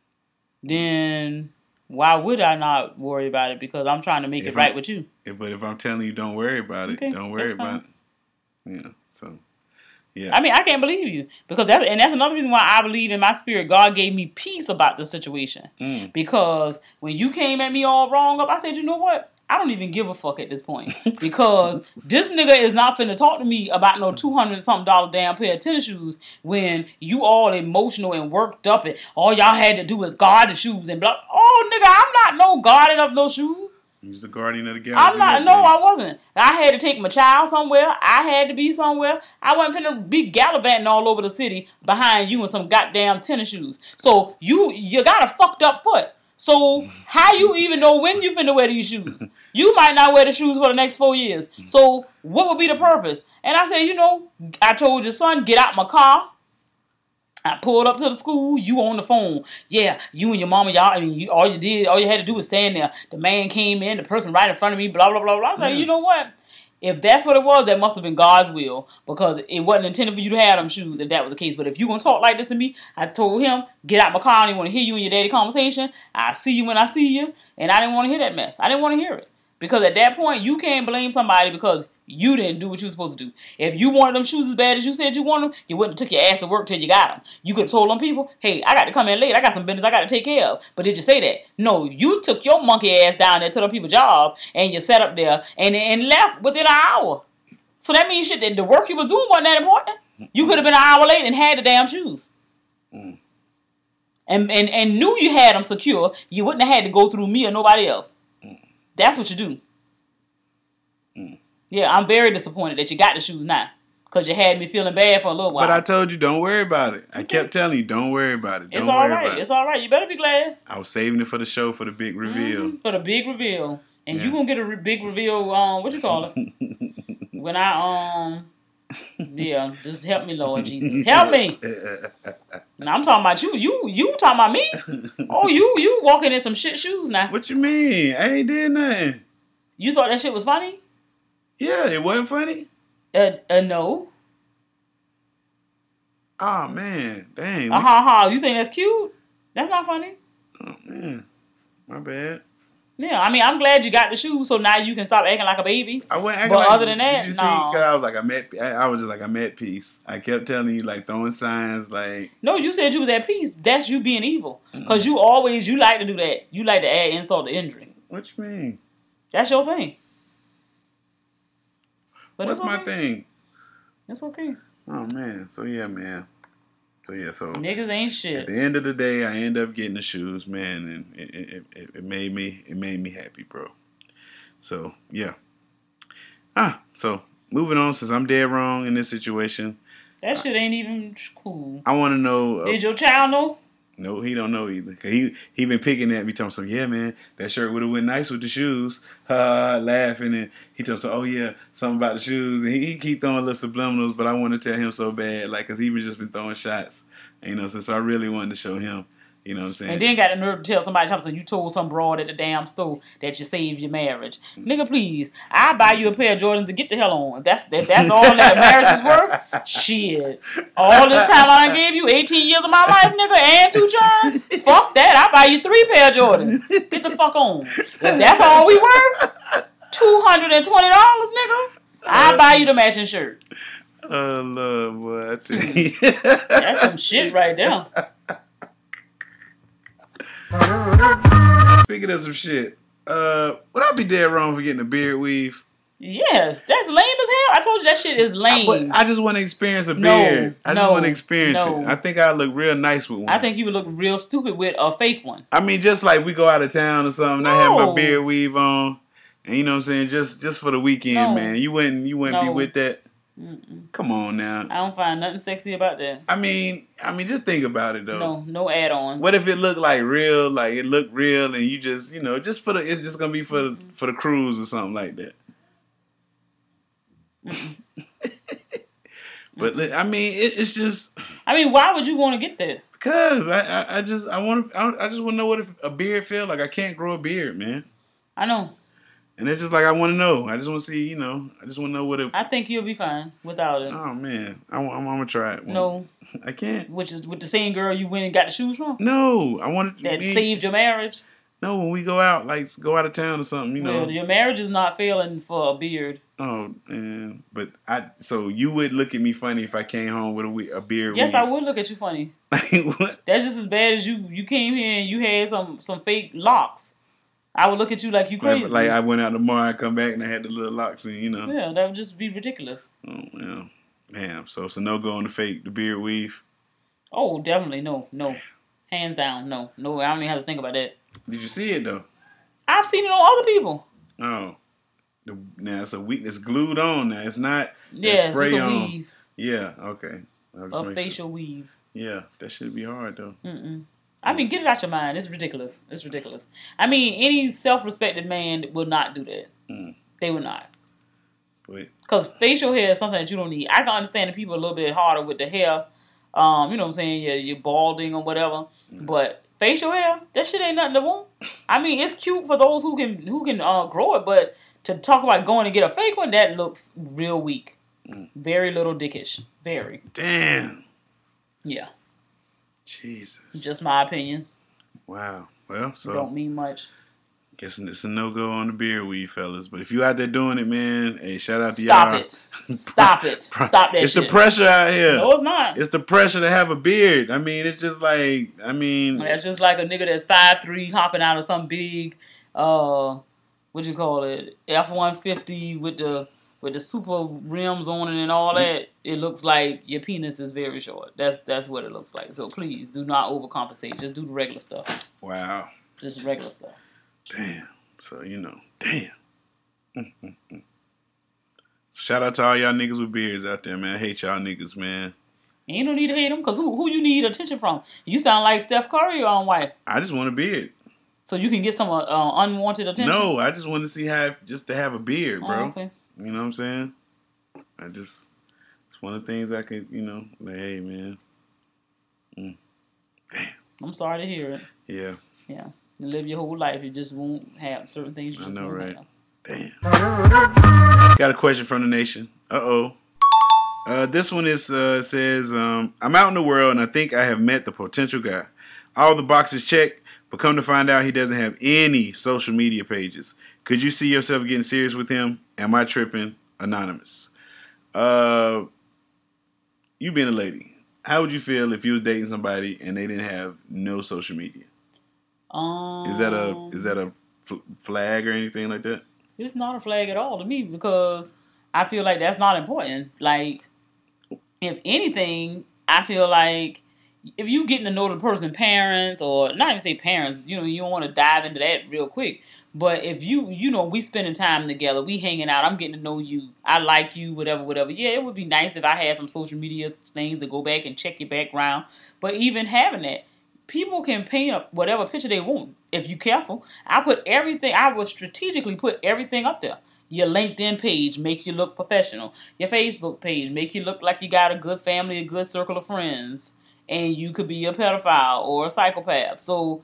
then why would I not worry about it? Because I'm trying to make if it right I'm, with you. If, but if I'm telling you don't worry about it, okay, don't worry about it. Yeah, so, yeah. I mean, I can't believe you. Because that's, and that's another reason why I believe in my spirit. God gave me peace about the situation. Mm. Because when you came at me all wrong up, I said, you know what? I don't even give a fuck at this point. Because this nigga is not finna talk to me about no two hundred something dollar damn pair of tennis shoes when you all emotional and worked up and all y'all had to do was guard the shoes and blah. Oh, nigga, I'm not no guardian of no shoes. You was the guardian of the galaxy. I'm not, no, I wasn't. I had to take my child somewhere. I had to be somewhere. I wasn't finna be gallivanting all over the city behind you in some goddamn tennis shoes. So you, you got a fucked up foot. So how you even know when you finna wear these shoes? You might not wear the shoes for the next four years. So what would be the purpose? And I said, you know, I told your son, get out my car. I pulled up to the school. You on the phone. Yeah, you and your mama, y'all, I mean, you, all you did, all you had to do was stand there. The man came in, the person right in front of me, blah, blah, blah, blah. I was like, yeah. You know what? If that's what it was, that must have been God's will, because it wasn't intended for you to have them shoes if that was the case. But if you gonna talk like this to me, I told him, get out my car. I didn't want to hear you and your daddy conversation. I see you when I see you, and I didn't want to hear that mess. I didn't want to hear it. Because at that point, you can't blame somebody because you didn't do what you were supposed to do. If you wanted them shoes as bad as you said you wanted them, you wouldn't have took your ass to work till you got them. You could have told them people, hey, I got to come in late. I got some business I got to take care of. But did you say that? No, you took your monkey ass down there to them people's job, and you sat up there and, and left within an hour. So that means shit that the work you was doing wasn't that important. You could have been an hour late and had the damn shoes. Mm. And, and, and knew you had them secure. You wouldn't have had to go through me or nobody else. That's what you do. Mm. Yeah, I'm very disappointed that you got the shoes now. Because you had me feeling bad for a little while. But I told you, don't worry about it. I kept telling you, don't worry about it. Don't it's worry all right. about it. It's all right. You better be glad. I was saving it for the show for the big reveal. Mm-hmm. For the big reveal. And yeah. you gonna get a re- big reveal, um, what you call it? When I, um, yeah, just help me, Lord Jesus. Help me. Now I'm talking about you. You you talking about me? Oh, you you walking in some shit shoes now. What you mean? I ain't did nothing. You thought that shit was funny? Yeah, it wasn't funny? Uh, uh no. Oh, man. Dang. Uh huh, uh-huh. You think that's cute? That's not funny. Oh, man. My bad. Yeah, I mean, I'm glad you got the shoes, so now you can stop acting like a baby. I went acting but like, other than that, did you no. see? Because I was like, I'm at, I, I was just like, I'm at peace. I kept telling you, like, throwing signs, like. No, you said you was at peace. That's you being evil. Because mm-hmm. you always, you like to do that. You like to add insult to injury. What you mean? That's your thing. But What's okay. my thing? It's okay. Oh, man. So, yeah, man. So, yeah, so. Niggas ain't shit. At the end of the day, I end up getting the shoes, man, and it, it, it, it made me, it made me happy, bro. So, yeah. Ah, so, moving on, since I'm dead wrong in this situation. That shit ain't even cool. I want to know. Uh, Did your child know? No, he don't know either. Cause he he been picking at me, telling me, so, yeah, man, that shirt would have went nice with the shoes. Uh, laughing, and he told me, so, oh, yeah, something about the shoes. And he, he keep throwing little subliminals, but I want to tell him so bad, like, because he been just been throwing shots. You know, so, so I really wanted to show him. You know what I'm saying? And then got the nerve to tell somebody, so you told some broad at the damn store that you saved your marriage. Nigga, please. I'll buy you a pair of Jordans to get the hell on. If that's, if that's all that marriage is worth, shit. All this time I done gave you eighteen years of my life, nigga, and two churns? Fuck that. I'll buy you three pair of Jordans. Get the fuck on. If that's all we worth, two hundred twenty dollars, nigga, I'll buy you the matching shirt. Oh, Lord, boy. I tell you. That's some shit right there. Speaking of some shit, uh, would I be dead wrong for getting a beard weave? Yes, that's lame as hell. I told you that shit is lame. I, but I just want to experience a no, beard. I no, just want to experience no. it. I think I look real nice with one. I think you would look real stupid with a fake one. I mean, just like we go out of town or something, no. I have my beard weave on, and you know what I'm saying, just just for the weekend, no. man. You wouldn't you wouldn't no. be with that. Mm-mm. Come on now. I don't find nothing sexy about that. I mean, I mean, just think about it though. No, no add-ons. What if it looked like real, like it looked real, and you just, you know, just for the, it's just gonna be for the, for the cruise or something like that. But I mean, it, it's just. I mean, why would you want to get that? Because I, I, I just, I want to, I, I just want to know what a beard feel like. I can't grow a beard, man. I know. And it's just like I want to know. I just want to see, you know. I just want to know what it. I think you'll be fine without it. Oh man, I, I'm, I'm gonna try it. No, I can't. Which is with the same girl you went and got the shoes from? No, I want to. That me, saved your marriage. No, when we go out, like go out of town or something, you know. Well, your marriage is not failing for a beard. Oh man, but I. So you would look at me funny if I came home with a, a beard. Yes, weave. I would look at you funny. What? That's just as bad as you. You came here and you had some some fake locks. I would look at you like you crazy. Like, like I went out tomorrow, I come back and I had the little locks in, you know. Yeah, that would just be ridiculous. Oh yeah, damn. So it's a no go on the fake, the beard weave. Oh, definitely no, no, hands down, no, no. I don't even have to think about that. Did you see it though? I've seen it on other people. Oh, the, now it's a weak. It's glued on now. It's not. Yeah, spray it's a on. weave. Yeah. Okay. A facial sure. weave. Yeah, that should be hard though. Mm-mm. I mean, get it out your mind. It's ridiculous. It's ridiculous. I mean, any self-respected man will not do that. Mm. They will not. Because facial hair is something that you don't need. I can understand that people are a little bit harder with the hair. Um, you know what I'm saying? You're, you're balding or whatever. Mm. But facial hair, that shit ain't nothing to want. I mean, it's cute for those who can who can uh, grow it. But to talk about going to get a fake one, that looks real weak. Mm. Very little dickish. Very. Damn. Yeah. Jesus. Just my opinion. Wow. Well, so don't mean much. Guessing it's a no go on the beard weave, fellas. But if you out there doing it, man, hey, shout out to Stop y'all. It. Stop it. Stop that it's shit. It's the pressure out here. No, it's not. It's the pressure to have a beard. I mean, it's just like, I mean. That's just like a nigga that's five three hopping out of some big, uh, what you call it, F one fifty with the with the super rims on it and all that. It looks like your penis is very short. That's that's what it looks like. So please do not overcompensate. Just do the regular stuff. Wow. Just regular stuff. Damn. So, you know, damn. Mm-hmm. Shout out to all y'all niggas with beards out there, man. I hate y'all niggas, man. Ain't no need to hate them, because who, who you need attention from? You sound like Steph Curry your own wife. I just want a beard. So you can get some uh, uh, unwanted attention? No, I just want to see how, just to have a beard, bro. Oh, okay. You know what I'm saying? I just, it's one of the things I could, you know, like, hey, man. Mm. Damn. I'm sorry to hear it. Yeah. Yeah. You live your whole life, you just won't have certain things you just I know, won't right? have. Damn. Got a question from the nation. Uh-oh. Uh, this one is uh, says, um, I'm out in the world and I think I have met the potential guy. All the boxes checked, but come to find out he doesn't have any social media pages. Could you see yourself getting serious with him? Am I tripping? Anonymous. Uh, you being a lady, how would you feel if you was dating somebody and they didn't have no social media? Um, is that a is that a f- flag or anything like that? It's not a flag at all to me, because I feel like that's not important. Like, if anything, I feel like if you getting to know the person's parents, or not even say parents, you know, you don't want to dive into that real quick. But if you, you know, we spending time together, we hanging out, I'm getting to know you, I like you, whatever, whatever. Yeah, it would be nice if I had some social media things to go back and check your background. But even having that, people can paint up whatever picture they want if you're careful. I put everything, I would strategically put everything up there. Your LinkedIn page make you look professional. Your Facebook page make you look like you got a good family, a good circle of friends. And you could be a pedophile or a psychopath. So,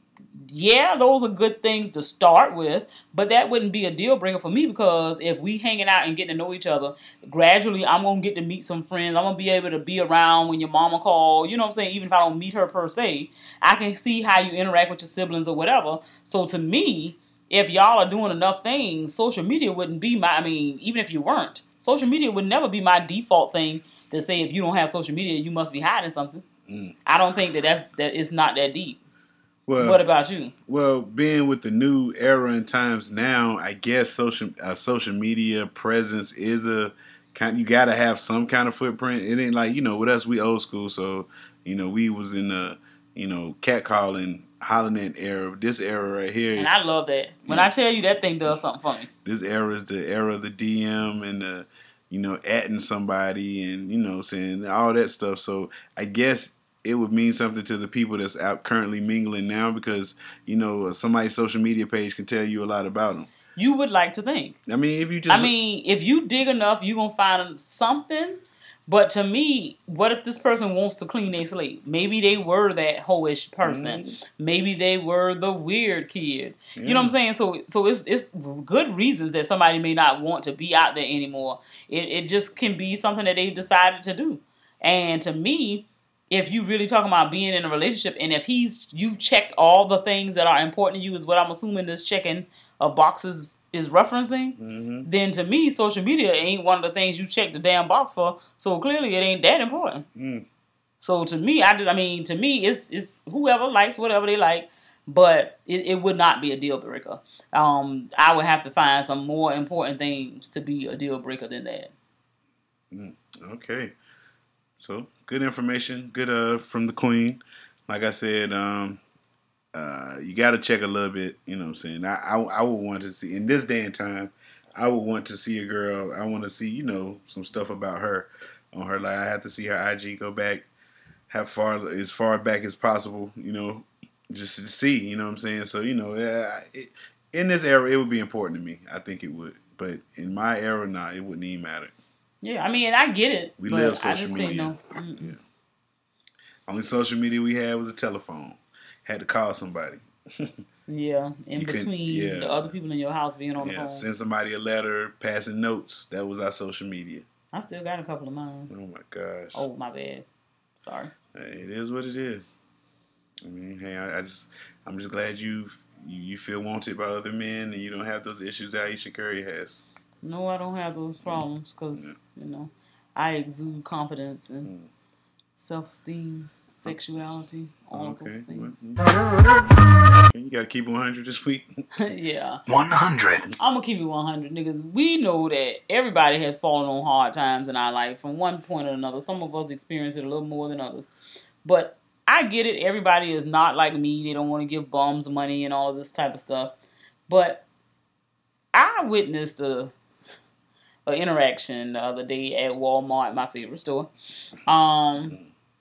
yeah, those are good things to start with. But that wouldn't be a deal breaker for me, because if we hanging out and getting to know each other, gradually I'm going to get to meet some friends. I'm going to be able to be around when your mama call. You know what I'm saying? Even if I don't meet her per se, I can see how you interact with your siblings or whatever. So to me, if y'all are doing enough things, social media wouldn't be my, I mean, even if you weren't, social media would never be my default thing to say if you don't have social media, you must be hiding something. Mm. I don't think that that's, that it's not that deep. Well, what about you? Well, being with the new era and times now, I guess social uh, social media presence is a kind. You got to have some kind of footprint. It ain't like, you know, with us, we old school, so you know we was in the you know catcalling, hollering at era. This era right here, and I love that. When yeah. I tell you that thing does something for me. This era is the era of the D M and the you know atting somebody and you know saying all that stuff. So I guess it would mean something to the people that's out currently mingling now, because, you know, somebody's social media page can tell you a lot about them. You would like to think. I mean, if you just... I mean, if you dig enough, you're going to find something. But to me, what if this person wants to clean their slate? Maybe they were that hoish person. Mm-hmm. Maybe they were the weird kid. Yeah. You know what I'm saying? So so it's it's good reasons that somebody may not want to be out there anymore. It it just can be something that they decided to do. And to me... if you really talking about being in a relationship, and if he's you've checked all the things that are important to you, is what I'm assuming this checking of boxes is referencing, mm-hmm. then to me, social media ain't one of the things you check the damn box for. So clearly, it ain't that important. Mm. So to me, I just, I mean, to me, it's it's whoever likes whatever they like, but it, it would not be a deal breaker. Um, I would have to find some more important things to be a deal breaker than that. Mm. Okay, so. Good information, good uh from the queen. Like I said, um, uh, you got to check a little bit. You know what I'm saying? I, I I would want to see in this day and time. I would want to see a girl. I want to see you know some stuff about her on her. Like I have to see her I G go back, have far as far back as possible. You know, just to see. You know what I'm saying? So you know, uh, it, in this era, it would be important to me. I think it would, but in my era, nah, it wouldn't even matter. Yeah, I mean, I get it. We live social I just media. Say no. Yeah. Only social media we had was a telephone. Had to call somebody. Yeah, in you between yeah. the other people in your house being on yeah. the phone. Send somebody a letter, passing notes. That was our social media. I still got a couple of mine. Oh my gosh. Oh, my bad. Sorry. Hey, it is what it is. I mean, hey, I, I just, I'm just glad you, you you feel wanted by other men and you don't have those issues that Ayesha Curry has. No, I don't have those problems because, yeah. you know, I exude confidence and mm. self-esteem, sexuality, all okay. of those things. You got to keep one hundred this week? Yeah. one hundred. I'm going to keep it one hundred, niggas. We know that everybody has fallen on hard times in our life from one point or another. Some of us experience it a little more than others. But I get it. Everybody is not like me. They don't want to give bums money and all of this type of stuff. But I witnessed a... a an interaction the other day at Walmart, my favorite store. Um,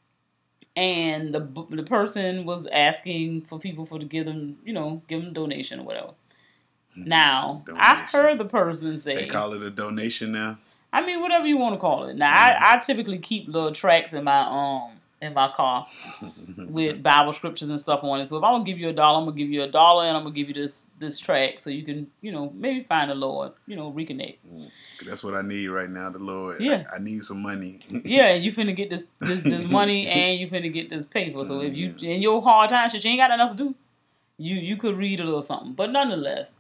and the the person was asking for people for to give them, you know, give them a donation or whatever. Now, donation. I heard the person say... They call it a donation now? I mean, whatever you want to call it. Now, mm-hmm. I, I typically keep little tracts in my um in my car with Bible scriptures and stuff on it. So if I'm going to give you a dollar, I'm going to give you a dollar and I'm going to give you this this tract so you can, you know, maybe find the Lord, you know, reconnect. That's what I need right now, the Lord. Yeah. I, I need some money. Yeah, you finna get this, this this money and you finna get this paper. So if you, in your hard time shit, you ain't got nothing else to do, you, you could read a little something. But nonetheless,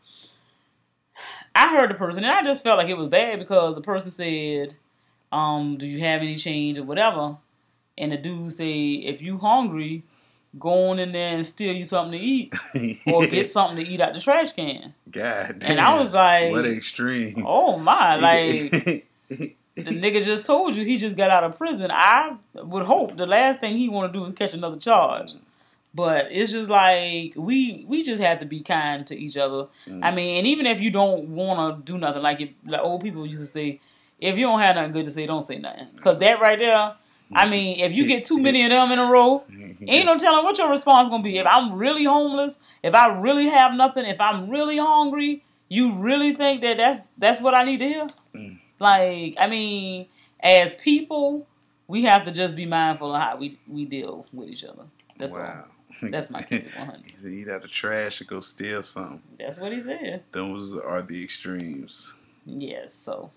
I heard the person and I just felt like it was bad because the person said, um, do you have any change or whatever? And the dude say, if you hungry, go on in there and steal you something to eat or get something to eat out the trash can. God damn. And I was like... What extreme. Oh, my. Like, the nigga just told you he just got out of prison. I would hope the last thing he want to do is catch another charge. But it's just like, we we just have to be kind to each other. Mm. I mean, and even if you don't want to do nothing, like, if, like old people used to say, if you don't have nothing good to say, don't say nothing. Because that right there... I mean, if you get too many of them in a row, ain't no telling what your response gonna be. If I'm really homeless, if I really have nothing, if I'm really hungry, you really think that that's that's what I need to hear? Mm. Like, I mean, as people, we have to just be mindful of how we, we deal with each other. That's wow. all. That's my keep it one hundred. He said eat out the trash and go steal something. That's what he said. Those are the extremes. Yes, so.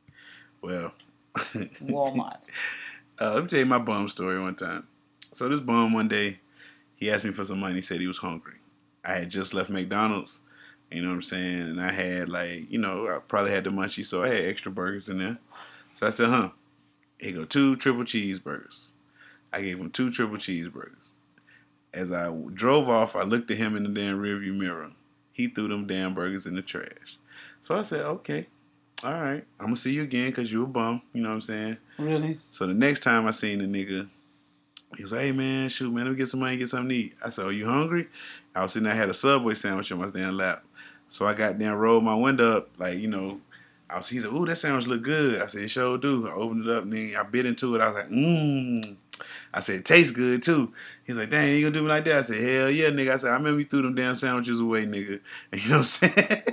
Well. Walmart. Uh, let me tell you my bum story one time. So this bum one day, he asked me for some money. He said he was hungry. I had just left McDonald's, you know what I'm saying? And I had like, you know, I probably had the munchies, so I had extra burgers in there. So I said, huh, here go two triple cheeseburgers. I gave him two triple cheeseburgers. As I drove off, I looked at him in the damn rearview mirror. He threw them damn burgers in the trash. So I said, okay. All right, I'm going to see you again because you a bum. You know what I'm saying? Really? So the next time I seen the nigga, he was like, hey, man, shoot, man, let me get some money, get something to eat. I said, are you hungry? I was sitting there, I had a Subway sandwich on my damn lap. So I got down, rolled my window up, like, you know, I was, he said, ooh, that sandwich look good. I said, it sure do. I opened it up, and then I bit into it. I was like, mmm. I said, it tastes good, too. He's like, dang, you gonna do me like that? I said, hell yeah, nigga. I said, I remember you threw them damn sandwiches away, nigga. And you know what I'm saying?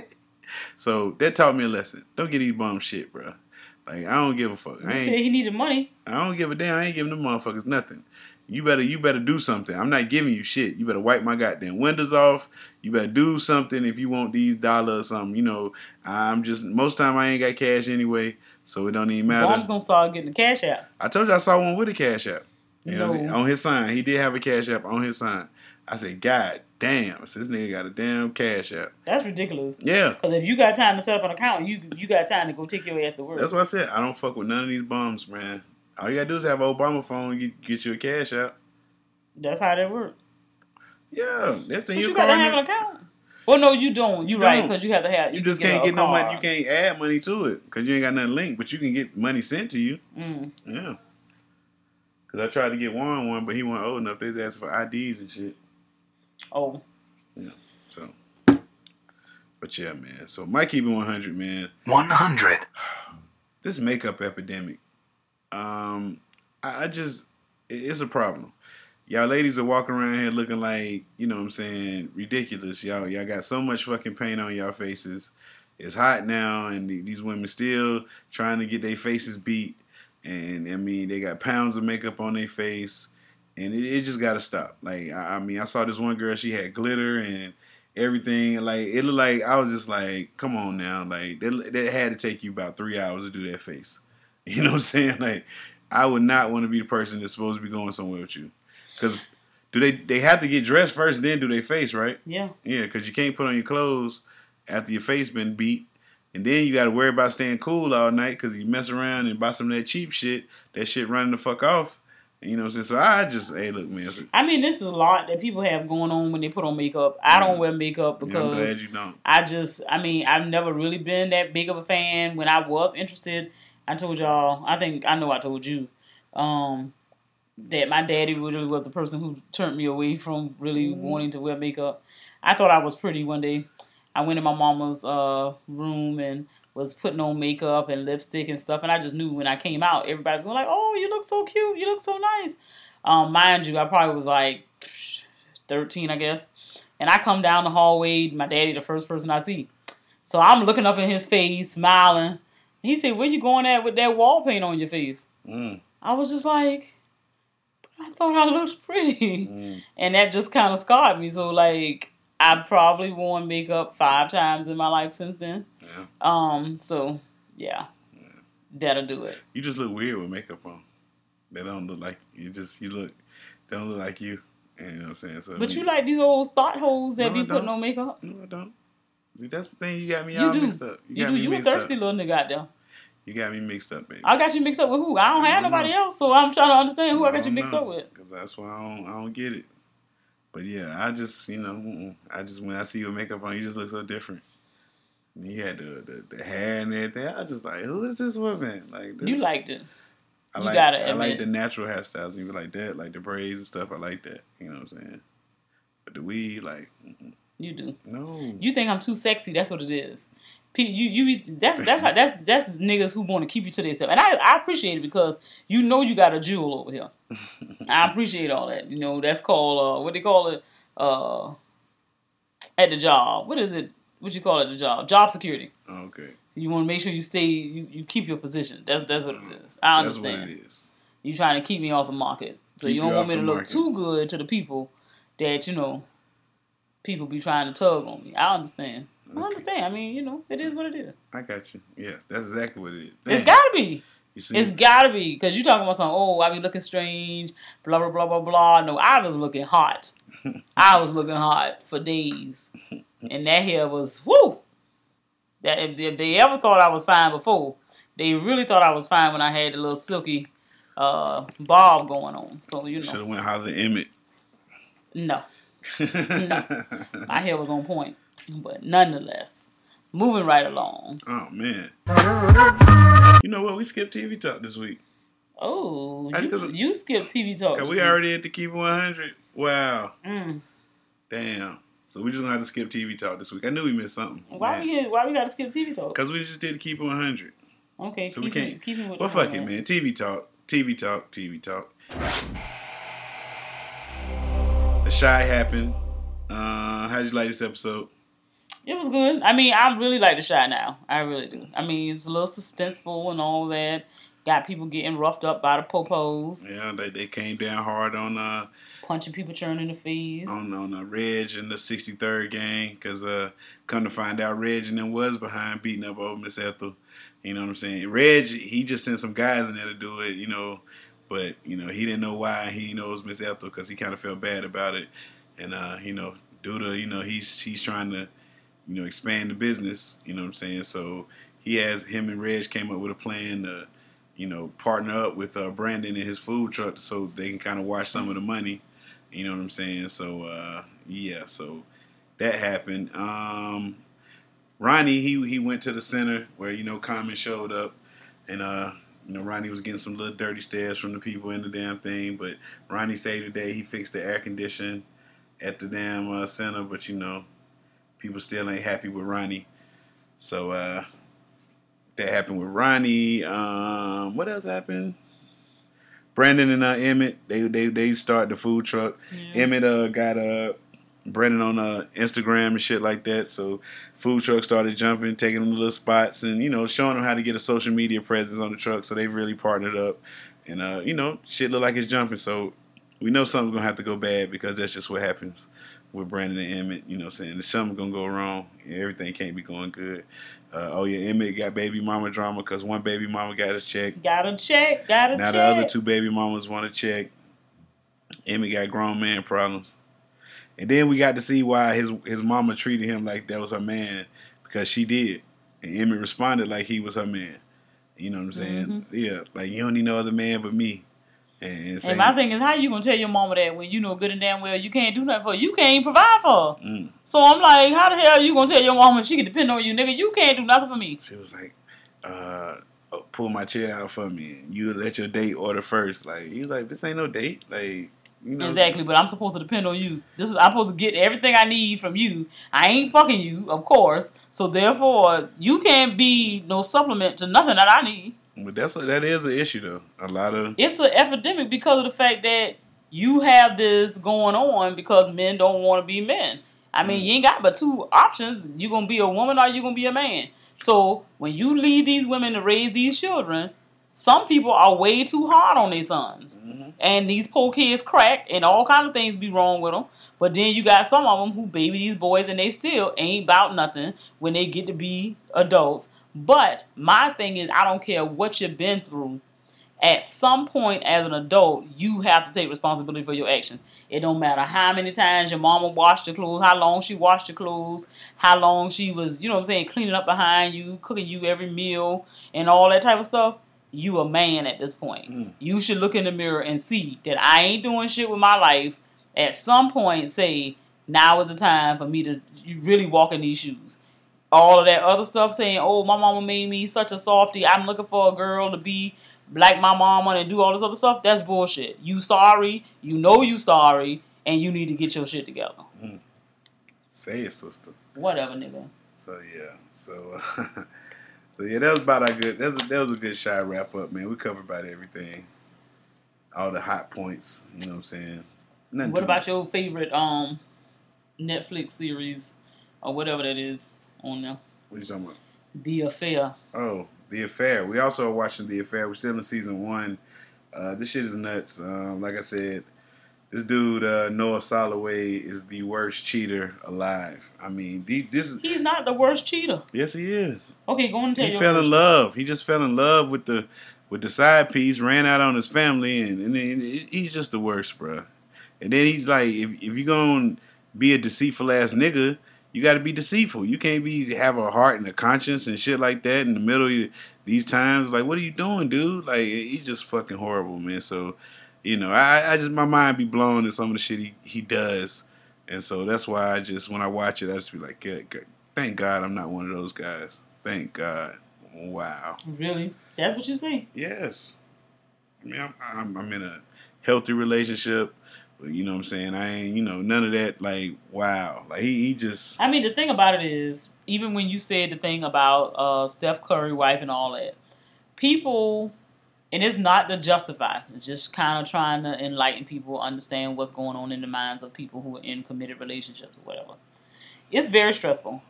So that taught me a lesson. Don't get these bum shit, bro. Like, I don't give a fuck. I ain't, said he needed money. I don't give a damn. I ain't giving them motherfuckers nothing. You better, you better do something. I'm not giving you shit. You better wipe my goddamn windows off. You better do something if you want these dollars or something. You know, I'm just, most time I ain't got cash anyway, so it don't even matter. Mom's gonna start getting the cash app. I told you I saw one with a cash app. You no. know, on his sign. He did have a cash app on his sign. I said, God damn. So this nigga got a damn cash app. That's ridiculous. Yeah. Because if you got time to set up an account, you you got time to go take your ass to work. That's what I said. I don't fuck with none of these bums, man. All you gotta do is have an Obama phone and get, get you a cash app. That's how that work. Yeah. That's in but your you gotta have an account. Well, no, you don't. You, you right, because you have to have. You, you just can't get no money. You can't add money to it because you ain't got nothing linked, but you can get money sent to you. Mm. Yeah. Because I tried to get Warren one, but he wasn't old enough. They was asking for I Ds and shit. Oh. Yeah. So. But yeah, man. So Mike keep it one hundred, man. one hundred. This makeup epidemic. Um, I, I just, it, it's a problem. Y'all ladies are walking around here looking like, you know what I'm saying, ridiculous. Y'all y'all got so much fucking paint on y'all faces. It's hot now, and the, these women still trying to get their faces beat. And, I mean, they got pounds of makeup on their face. And it, it just got to stop. Like, I, I mean, I saw this one girl, she had glitter and everything. Like, it looked like, I was just like, come on now. Like, that, that had to take you about three hours to do that face. You know what I'm saying? Like, I would not want to be the person that's supposed to be going somewhere with you. Because do they they have to get dressed first, then do their face, right? Yeah. Yeah, because you can't put on your clothes after your face been beat. And then you got to worry about staying cool all night because you mess around and buy some of that cheap shit. That shit running the fuck off. You know what I'm saying? So I just, hey, look, man. So, I mean, this is a lot that people have going on when they put on makeup. I don't wear makeup because yeah, I'm glad you don't. I just, I mean, I've never really been that big of a fan. When I was interested, I told y'all, I think, I know I told you, um, that my daddy really was the person who turned me away from really mm. wanting to wear makeup. I thought I was pretty one day. I went in my mama's uh, room and was putting on makeup and lipstick and stuff, and I just knew when I came out, everybody was like, "Oh, you look so cute. You look so nice." Um, mind you, I probably was like thirteen, I guess. And I come down the hallway, my daddy, the first person I see. So I'm looking up in his face, smiling. He said, "Where you going at with that wall paint on your face?" Mm. I was just like, I thought I looked pretty. Mm. And that just kind of scarred me. So, like, I've probably worn makeup five times in my life since then. Yeah. Um. So, yeah. yeah. That'll do it. You just look weird with makeup on. They don't look like you. Just you look. They don't look like you. You know what I'm saying? So but you, you like these old thought holes that no, be putting on makeup? No, I don't. See, that's the thing. You got me all you mixed up. You, you do. You a thirsty up. little nigga out there. You got me mixed up, baby. I got you mixed up with who? I don't I have don't nobody know. else, so I'm trying to understand who I, I got you mixed know, up with. Because that's why I don't, I don't get it. But yeah, I just, you know, I just, when I see you with makeup on, you just look so different. And you had the, the the hair and everything. I was just like, who is this woman? Like this. You liked it. I you like, gotta I admit. like the natural hairstyles, even like that, like the braids and stuff. I like that. You know what I'm saying? But the weave, like, mm-mm. You do. No. You think I'm too sexy? That's what it is. You you that's that's how, that's that's niggas who want to keep you to themselves, and I I appreciate it because you know you got a jewel over here. I appreciate all that. You know that's called uh, what they call it uh, at the job. What is it? What you call it at the job? Job security. Okay. You want to make sure you stay. You, you keep your position. That's that's what it is. I understand. That's what it is. You trying to keep me off the market, so keep you don't want me to look market. too good to the people that you know. People be trying to tug on me. I understand. Okay. I understand. I mean, you know, it is what it is. I got you. Yeah, that's exactly what it is. Damn. It's gotta be. You see it's it? gotta be. Because you talking about something, oh, I be looking strange, blah, blah, blah, blah, blah. No, I was looking hot. I was looking hot for days. And that hair was, whoo! That if, if they ever thought I was fine before, they really thought I was fine when I had the little silky uh, bob going on. So, you know. Should have went Holly Emmett. No. No, my hair was on point, but nonetheless, moving right along. Oh man, you know what? We skipped T V Talk this week. Oh, you, you skipped T V Talk. We week. already had to keep one hundred. Wow. Mm. Damn. So we just gonna have to skip T V Talk this week. I knew we missed something. Why man. we why we got to skip T V Talk? Because we just did keep it one hundred. Okay, so keep we can't. It, keep it with well, fuck it, man. T V Talk. T V Talk. T V Talk. The Shy happened. Uh, how'd you like this episode? It was good. I mean, I really like The Shy now. I really do. I mean, it's a little suspenseful and all that. Got people getting roughed up by the popos. Yeah, they they came down hard on uh punching people, churning the face. On on uh, Reg and the sixty-third gang, cause uh, come to find out, Reg and them was behind beating up old Miss Ethel. You know what I'm saying? Reg, he just sent some guys in there to do it. You know. But, you know, he didn't know why he knows Miss Ethel because he kind of felt bad about it. And, uh, you know, due to, you know, he's he's trying to, you know, expand the business, you know what I'm saying? So he has, him and Reg came up with a plan to, you know, partner up with uh, Brandon and his food truck so they can kind of wash some of the money. You know what I'm saying? So, uh, yeah, so that happened. Um, Ronnie, he he went to the center where, you know, Common showed up and, uh, you know, Ronnie was getting some little dirty stares from the people in the damn thing, but Ronnie saved the day. He fixed the air conditioning at the damn uh, center, but, you know, people still ain't happy with Ronnie. So, uh, that happened with Ronnie. Um, what else happened? Brandon and uh, Emmett, they they they started the food truck. Yeah. Emmett uh, got uh, Brandon on uh, Instagram and shit like that, so food truck started jumping, taking them to little spots, and, you know, showing them how to get a social media presence on the truck. So they really partnered up, and uh, you know, shit look like it's jumping. So we know something's gonna have to go bad because that's just what happens with Brandon and Emmett. You know, what I'm saying, there's something gonna go wrong. Everything can't be going good. Uh, oh yeah, Emmett got baby mama drama because one baby mama got a check. Got a check. Got a now check. Now the other two baby mamas want a check. Emmett got grown man problems. And then we got to see why his his mama treated him like that was her man, because she did. And Emmett responded like he was her man. You know what I'm saying? Mm-hmm. Yeah, like, you don't need no other man but me. And, and, and my thing is, how you gonna tell your mama that when you know good and damn well you can't do nothing for her? You can't even provide for her. Mm. So I'm like, how the hell you gonna tell your mama she can depend on you, nigga? You can't do nothing for me. She was like, uh, pull my chair out for me. And you let your date order first. Like, you like, this ain't no date. Like, You know, exactly, but I'm supposed to depend on you. This is I'm supposed to get everything I need from you. I ain't fucking you, of course. So therefore, you can't be no supplement to nothing that I need. But that's a, that is an issue though. A lot of it's an epidemic because of the fact that you have this going on because men don't want to be men. I mean, mm. you ain't got but two options. You gonna be a woman or you gonna be a man. So when you leave these women to raise these children, some people are way too hard on their sons. Mm-hmm. And these poor kids crack and all kinds of things be wrong with them. But then you got some of them who baby these boys and they still ain't about nothing when they get to be adults. But my thing is, I don't care what you've been through. At some point as an adult, you have to take responsibility for your actions. It don't matter how many times your mama washed your clothes, how long she washed your clothes, how long she was, you know what I'm saying, cleaning up behind you, cooking you every meal, and all that type of stuff. You a man at this point. Mm. You should look in the mirror and see that I ain't doing shit with my life. At some point, say, now is the time for me to really walk in these shoes. All of that other stuff saying, oh, my mama made me such a softie. I'm looking for a girl to be like my mama and do all this other stuff. That's bullshit. You sorry. You know you sorry. And you need to get your shit together. Mm. Say it, sister. Whatever, nigga. So, yeah. So, uh, so yeah, that was about our good. That was, that was a good shy wrap up, man. We covered about everything. All the hot points. You know what I'm saying? Nothing what about much. your favorite um Netflix series or whatever that is on there? What are you talking about? The Affair. Oh, The Affair. We also are watching The Affair. We're still in season one. Uh, this shit is nuts. Um, like I said, this dude, uh, Noah Soloway, is the worst cheater alive. I mean, the, this is... He's not the worst cheater. Yes, he is. Okay, go on and tell He your fell in version. love. He just fell in love with the with the side piece, ran out on his family, and, and then he's just the worst, bro. And then he's like, if, if you're going to be a deceitful-ass nigga, you got to be deceitful. You can't be have a heart and a conscience and shit like that in the middle of these times. Like, what are you doing, dude? Like, he's just fucking horrible, man. So, you know, I, I just, my mind be blown at some of the shit he, he does. And so that's why I just, when I watch it, I just be like, good, good. Thank God I'm not one of those guys. Thank God. Wow. Really? That's what you say? Yes. I mean, I'm, I'm, I'm in a healthy relationship. You know what I'm saying? I ain't, you know, none of that, like, wow. Like, he, he just... I mean, the thing about it is, even when you said the thing about uh, Steph Curry wife and all that, people, and it's not to justify, it's just kind of trying to enlighten people, understand what's going on in the minds of people who are in committed relationships or whatever. It's very stressful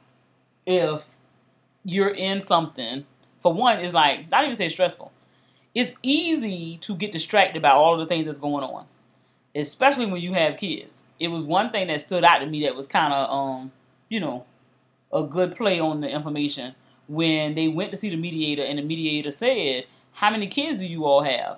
if you're in something. For one, it's like, not even say stressful. It's easy to get distracted by all of the things that's going on. Especially when you have kids. It was one thing that stood out to me that was kind of, um, you know, a good play on the information. When they went to see the mediator and the mediator said, how many kids do you all have?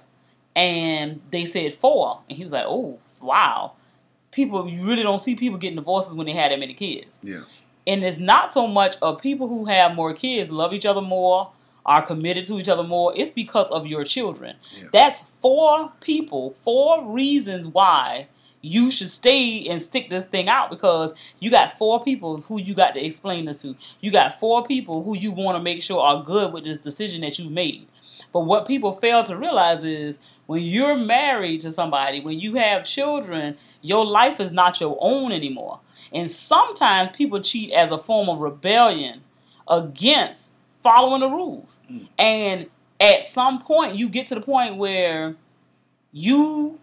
And they said four. And he was like, oh, wow. People, you really don't see people getting divorces when they have that many kids. Yeah. And it's not so much of people who have more kids love each other more, are committed to each other more. It's because of your children. Yeah. That's four people, four reasons why you should stay and stick this thing out, because you got four people who you got to explain this to. You got four people who you want to make sure are good with this decision that you made. But what people fail to realize is when you're married to somebody, when you have children, your life is not your own anymore. And sometimes people cheat as a form of rebellion against following the rules. Mm. And at some point, you get to the point where you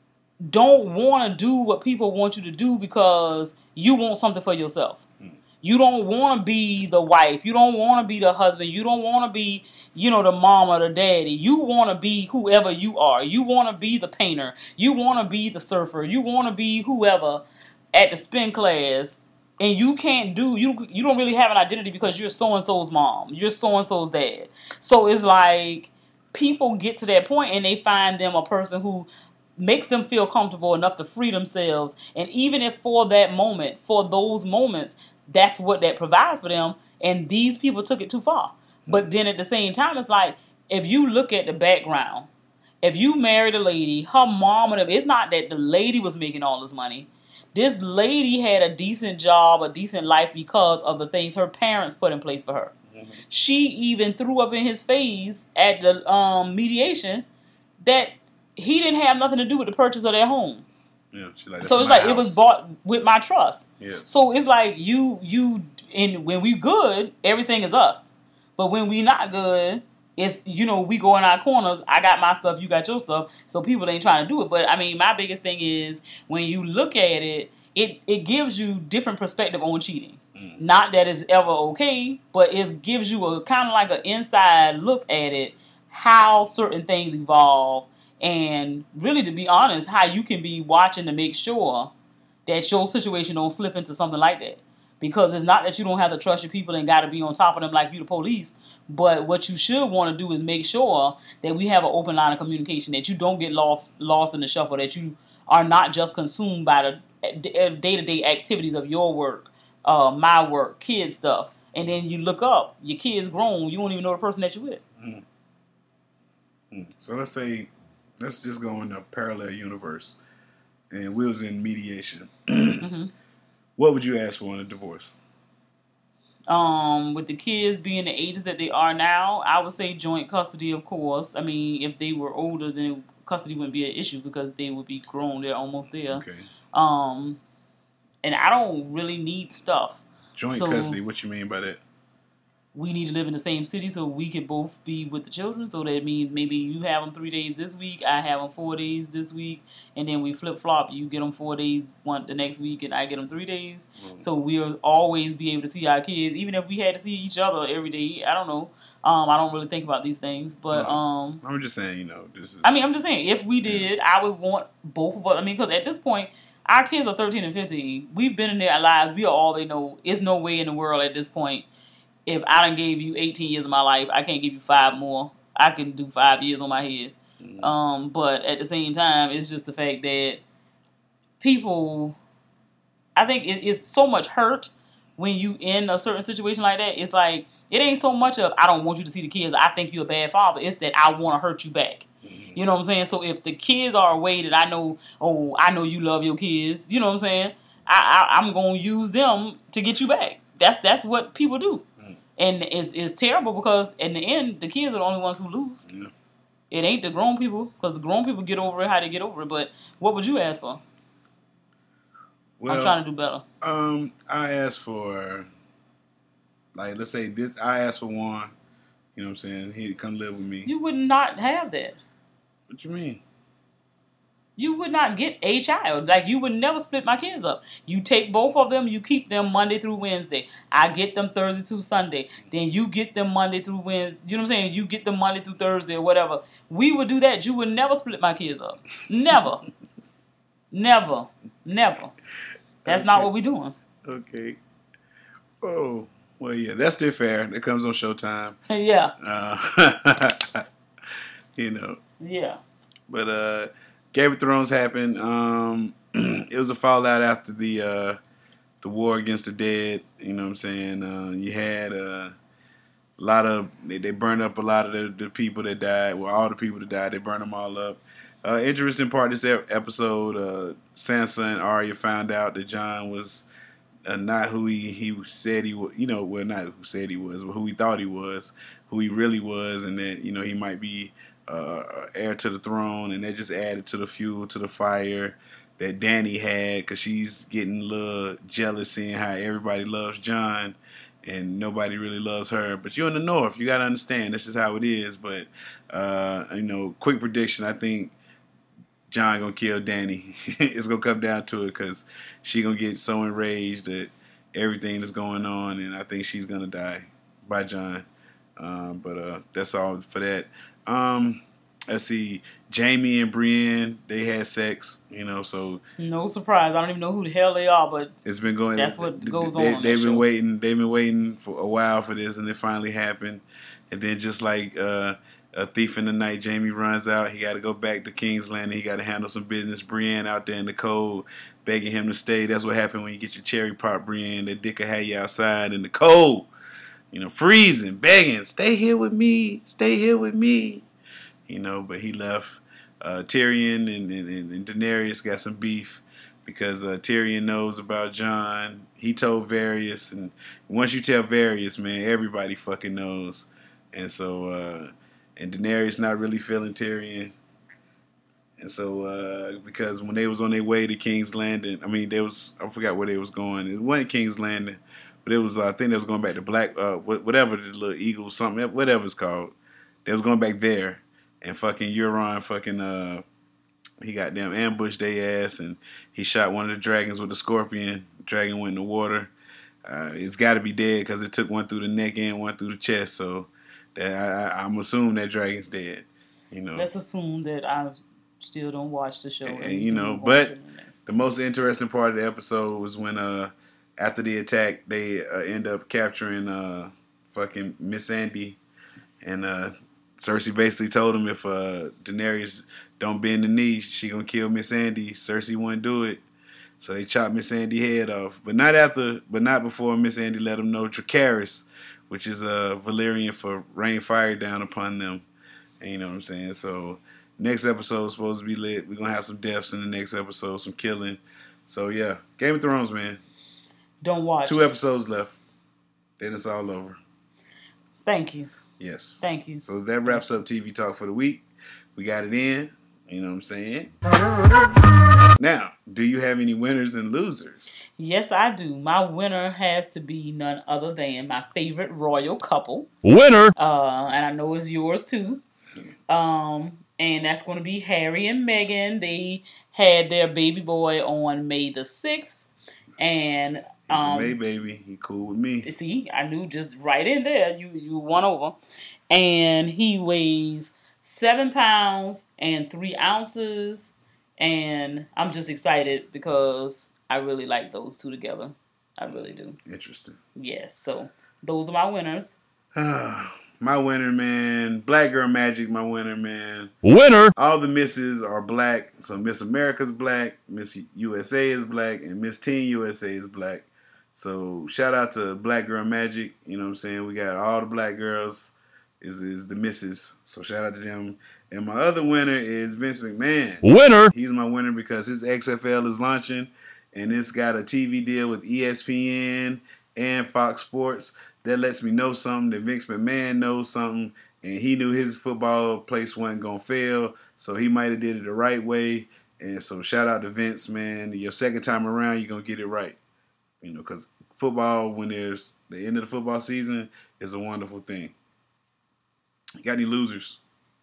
don't want to do what people want you to do because you want something for yourself. Mm. You don't want to be the wife. You don't want to be the husband. You don't want to be, you know, the mom or the daddy. You want to be whoever you are. You want to be the painter. You want to be the surfer. You want to be whoever at the spin class. And you can't do, you you don't really have an identity because you're so-and-so's mom. You're so-and-so's dad. So it's like people get to that point and they find them a person who makes them feel comfortable enough to free themselves. And even if for that moment, for those moments, that's what that provides for them. And these people took it too far. But then at the same time, it's like, if you look at the background, if you married a lady, her mom, it's not that the lady was making all this money. This lady had a decent job, a decent life because of the things her parents put in place for her. Mm-hmm. She even threw up in his face at the um, mediation that he didn't have nothing to do with the purchase of their home. Yeah, she like, so it's my like house. It was bought with my trust. Yeah. So it's like you you and when we good, everything is us. But when we not good, it's, you know, we go in our corners. I got my stuff, you got your stuff. So people ain't trying to do it. But I mean, my biggest thing is when you look at it, it it gives you different perspective on cheating. Mm. Not that it's ever okay, but it gives you a kind of like an inside look at it, how certain things evolve, and really, to be honest, how you can be watching to make sure that your situation don't slip into something like that. Because it's not that you don't have to trust your people and got to be on top of them like you the police. But what you should want to do is make sure that we have an open line of communication, that you don't get lost lost in the shuffle, that you are not just consumed by the day-to-day activities of your work, uh, my work, kid stuff. And then you look up, your kid's grown, you don't even know the person that you're with. Mm. Mm. So let's say, let's just go in a parallel universe. And we was in mediation. Mm-hmm. What would you ask for in a divorce? Um, with the kids being the ages that they are now, I would say joint custody, of course. I mean, if they were older, then custody wouldn't be an issue because they would be grown. They're almost there. Okay. Um, and I don't really need stuff. Joint so custody, what you mean by that? We need to live in the same city so we can both be with the children. So that means maybe you have them three days this week, I have them four days this week, and then we flip flop. You get them four days one the next week, and I get them three days. Mm. So we'll always be able to see our kids, even if we had to see each other every day. I don't know. Um, I don't really think about these things, but no, um, I'm just saying, you know, this is. I mean, I'm just saying, if we did, yeah. I would want both of us. I mean, because at this point, our kids are thirteen and fifteen. We've been in their lives. We are all they know. It's no way in the world at this point. If I done gave you eighteen years of my life, I can't give you five more. I can do five years on my head. Mm-hmm. Um, but at the same time, it's just the fact that people, I think it, it's so much hurt when you in a certain situation like that. It's like, it ain't so much of, I don't want you to see the kids, I think you're a bad father. It's that I want to hurt you back. Mm-hmm. You know what I'm saying? So if the kids are a way that I know, oh, I know you love your kids, you know what I'm saying? I, I, I'm going to use them to get you back. That's that's what people do. And it's, it's terrible because in the end, the kids are the only ones who lose. Yeah. It ain't the grown people, because the grown people get over it how they get over it. But what would you ask for? Well, I'm trying to do better. Um, I asked for, like, let's say this. I asked for one. You know what I'm saying? He'd come live with me. You would not have that. What you mean? You would not get a child. Like, you would never split my kids up. You take both of them, you keep them Monday through Wednesday. I get them Thursday through Sunday. Then you get them Monday through Wednesday. You know what I'm saying? You get them Monday through Thursday or whatever. We would do that. You would never split my kids up. Never. Never. Never. That's okay. Not what we're doing. Okay. Oh, well, yeah, that's still fair. That comes on Showtime. Yeah. Uh, you know. Yeah. But, uh, Game of Thrones happened. Um, it was a fallout after the uh, the war against the dead. You know what I'm saying? Uh, you had uh, a lot of they, they burned up a lot of the, the people that died. Well, all the people that died, they burned them all up. Uh, interesting part of this episode: uh, Sansa and Arya found out that Jon was uh, not who he, he said he was. You know, well, not who said he was, but who he thought he was, who he really was, and that, you know, he might be Uh, heir to the throne, and that just added to the fuel to the fire that Dany had, because she's getting a little jealous seeing how everybody loves Jon and nobody really loves her. But you're in the North, you gotta understand this is how it is. But uh, you know, quick prediction: I think Jon gonna kill Dany. It's gonna come down to it because she gonna get so enraged at everything that's going on, and I think she's gonna die by Jon. Uh, but uh, that's all for that. Um, let's see. Jaime and Brienne, they had sex, you know, so no surprise. I don't even know who the hell they are, but it's been going. That's what goes they, on. They've been show. waiting. They've been waiting for a while for this, and it finally happened. And then, just like uh, a thief in the night, Jaime runs out. He got to go back to King's Landing. He got to handle some business. Brienne out there in the cold, begging him to stay. That's what happened when you get your cherry pop, Brienne. That dick will have you outside in the cold. You know, freezing, begging, stay here with me, stay here with me. You know, but he left. Uh, Tyrion and, and, and Daenerys got some beef because uh, Tyrion knows about Jon. He told Varys, and once you tell Varys, man, everybody fucking knows. And so, uh, and Daenerys not really feeling Tyrion. And so, uh, because when they was on their way to King's Landing, I mean, they was, I forgot where they was going. It wasn't King's Landing, but it was, uh, I think they was going back to Black, uh, whatever the little Eagle, something, whatever it's called. They was going back there, and fucking Euron fucking, uh, he got them ambushed their ass, and he shot one of the dragons with the scorpion. The dragon went in the water. Uh, it's got to be dead because it took one through the neck and one through the chest. So that I, I'm assuming that dragon's dead. You know, let's assume that I still don't watch the show. And, and you know, but the most interesting part of the episode was when uh after the attack they uh, end up capturing uh fucking Missandei, and uh Cersei basically told him if uh Daenerys don't bend the knee, she gonna kill Missandei. Cersei wouldn't do it. So they chopped Missandei head off, but not after, but not before Missandei let them know Dracarys, which is a uh, Valyrian for rain fire down upon them. And you know what I'm saying? So next episode is supposed to be lit. We're gonna have some deaths in the next episode, some killing. So yeah, Game of Thrones, man. Don't watch. Two episodes left. Then it's all over. Thank you. Yes. Thank you. So that wraps up T V Talk for the week. We got it in. You know what I'm saying? Now, do you have any winners and losers? Yes, I do. My winner has to be none other than my favorite royal couple. Winner! Uh, and I know it's yours too. Um, and that's going to be Harry and Meghan. They had their baby boy on May the sixth. And um, It's a May baby. He cool with me. See, I knew just right in there. You, you won over. And he weighs seven pounds and three ounces. And I'm just excited because I really like those two together. I really do. Interesting. Yes. So those are my winners. My winner, man. Black Girl Magic, my winner, man. Winner. All the misses are black. So Miss America's black, Miss U S A is black, and Miss Teen U S A is black. So shout out to Black Girl Magic. You know what I'm saying? We got all the black girls is is the misses. So shout out to them. And my other winner is Vince McMahon. Winner. He's my winner because his X F L is launching, and it's got a T V deal with E S P N and Fox Sports. That lets me know something, that Vince McMahon knows something, and he knew his football place wasn't going to fail, so he might have did it the right way. And so shout out to Vince, man. Your second time around, you're going to get it right. You know, because football, when there's the end of the football season, is a wonderful thing. You got any losers?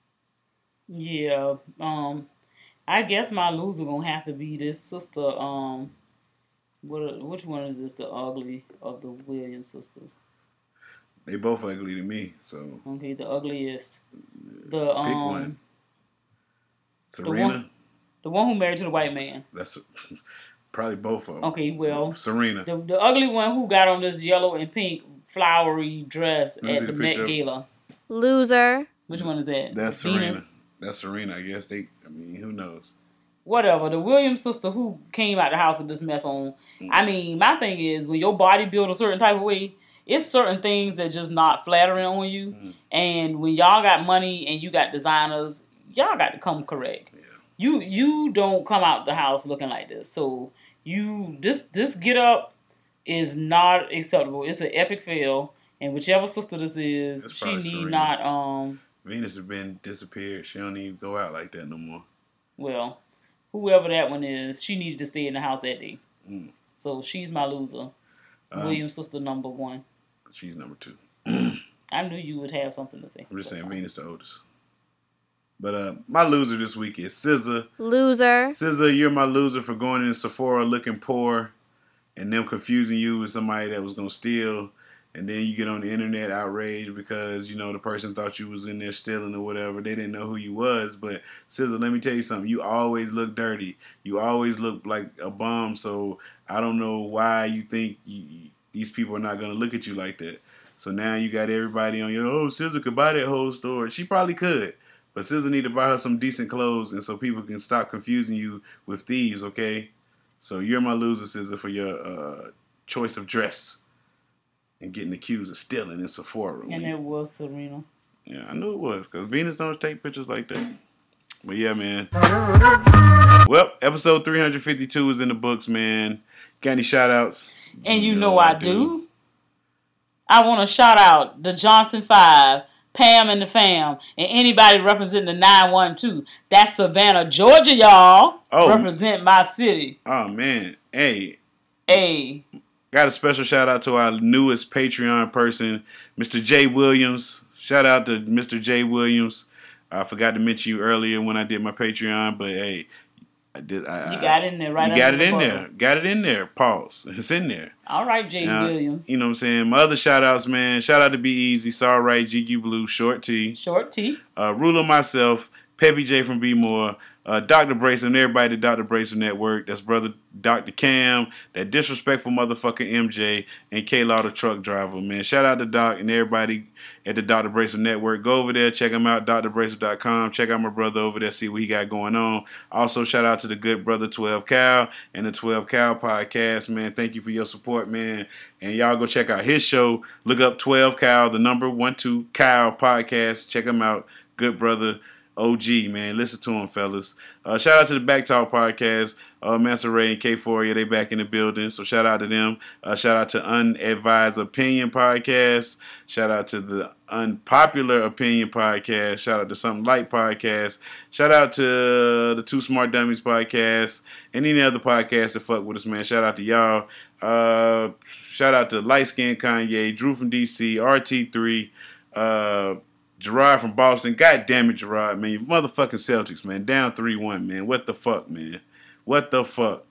Yeah. Um, I guess my loser going to have to be this sister. Um, what? Which one is this? The ugly of the Williams sisters. They both ugly to me, so. Okay, the ugliest. The um, pick one. Serena. The one, the one who married to the white man. That's probably both of them. Okay, well, Serena. The, the ugly one who got on this yellow and pink flowery dress at the, the Met Gala. Loser. Which one is that? That's Venus? Serena. That's Serena. I guess they. I mean, who knows? Whatever. The Williams sister who came out the house with this mess on. Mm. I mean, my thing is when your body built a certain type of way. It's certain things that just not flattering on you. Mm. And when y'all got money and you got designers, y'all got to come correct. Yeah. You you don't come out the house looking like this. So you this this get up is not acceptable. It's an epic fail. And whichever sister this is, That's she need Serena. not um Venus has been disappeared. She don't even go out like that no more. Well, whoever that one is, she needed to stay in the house that day. Mm. So she's my loser. Um, Williams sister number one. She's number two. I knew you would have something to say. I'm just saying Venus the oldest. But uh, my loser this week is S Z A. Loser. S Z A, you're my loser for going in Sephora looking poor and them confusing you with somebody that was going to steal. And then you get on the internet outraged because, you know, the person thought you was in there stealing or whatever. They didn't know who you was. But S Z A, let me tell you something. You always look dirty. You always look like a bum. So I don't know why you think you, these people are not going to look at you like that. So now you got everybody on your, oh, S Z A could buy that whole store. She probably could. But S Z A need to buy her some decent clothes and so people can stop confusing you with thieves, okay? So you're my loser, S Z A, for your uh, choice of dress and getting accused of stealing in Sephora. And it was Serena. Yeah, I knew it was because Venus don't take pictures like that. But yeah, man. Well, episode three hundred fifty-two is in the books, man. Got any shout-outs? And you know, know I do. do. I want to shout out the Johnson five, Pam and the fam, and anybody representing the nine one two. That's Savannah, Georgia, y'all. Oh. Represent my city. Oh, man. Hey. Hey. Got a special shout out to our newest Patreon person, Mister Jay Williams. Shout out to Mister Jay Williams. I forgot to mention you earlier when I did my Patreon, but hey, I did. I, you got it in there, right? You got it the in bubble. there. Got it in there. Pause. It's in there. All right, Jay now, Williams. You know what I'm saying? My other shout outs, man. Shout out to Be Easy, Sorry Right, G Q Blue, Short T. Short T. Uh, Ruler Myself, Peppy J from Be More. Uh, Doctor Bracer and everybody at Doctor Bracer Network. That's brother Doctor Cam, that disrespectful motherfucker M J, and K-Law the truck driver, man. Shout out to Doc and everybody at the Doctor Bracer Network. Go over there, check him out, D R bracer dot com. Check out my brother over there, see what he got going on. Also, shout out to the good brother twelve Cal and the twelve Cal podcast, man. Thank you for your support, man. And y'all go check out his show. Look up twelve Cal, the number one two Cal podcast. Check him out. Good brother. O G, man. Listen to him, fellas. Uh, shout out to the Back Talk podcast. Uh, Master Ray and K four, yeah, they back in the building. So shout out to them. Uh, shout out to Unadvised Opinion podcast. Shout out to the Unpopular Opinion podcast. Shout out to Something Light podcast. Shout out to the Two Smart Dummies podcast. And any other podcast that fuck with us, man. Shout out to y'all. Uh, shout out to Light Skin Kanye, Drew from D C, R T three, uh, Gerard from Boston. God damn it, Gerard, man. You motherfucking Celtics, man. Down three one, man. What the fuck, man? What the fuck?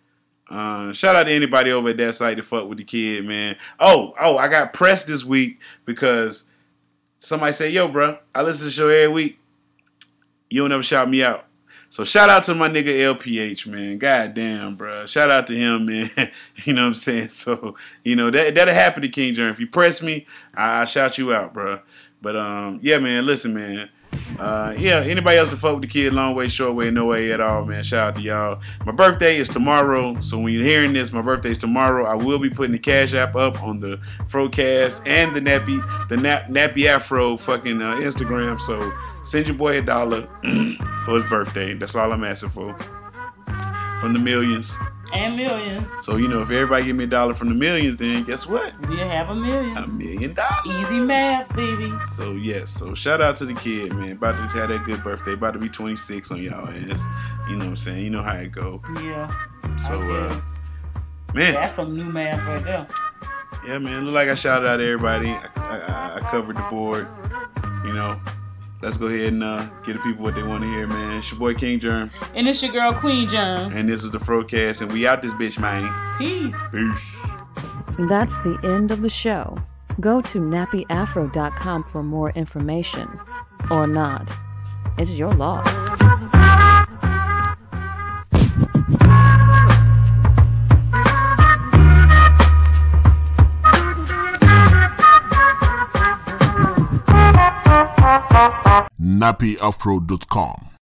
Uh, shout out to anybody over at that site to fuck with the kid, man. Oh, oh, I got pressed this week because somebody said, yo, bro, I listen to the show every week. You don't ever shout me out. So shout out to my nigga L P H, man. God damn, bro. Shout out to him, man. You know what I'm saying? So, you know, that, that'll happen to King Jern. If you press me, I, I shout you out, bro. But, um, yeah, man, listen, man. Uh, yeah, anybody else to fuck with the kid, long way, short way, no way at all, man. Shout out to y'all. My birthday is tomorrow, so when you're hearing this, my birthday is tomorrow. I will be putting the Cash App up on the Frocast and the Nappy, the Nap, Nappy Afro fucking uh, Instagram. So send your boy a dollar for his birthday. That's all I'm asking for. From the millions. And millions. So, you know, if everybody give me a dollar from the millions, then guess what? We'll have a million. A million dollars. Easy math, baby. So, yes. So, shout out to the kid, man. About to have that good birthday. About to be twenty-six on y'all ass. You know what I'm saying? You know how it go. Yeah. So, uh, man. That's some new math right there. Yeah, man. Look like I shouted out everybody. I, I, I covered the board. You know. Let's go ahead and uh, get the people what they want to hear, man. It's your boy King Jern. And it's your girl Queen Jern. And this is the Frocast, and we out this bitch, man. Peace. Peace. That's the end of the show. Go to nappy afro dot com for more information. Or not. It's your loss. nappy afro dot com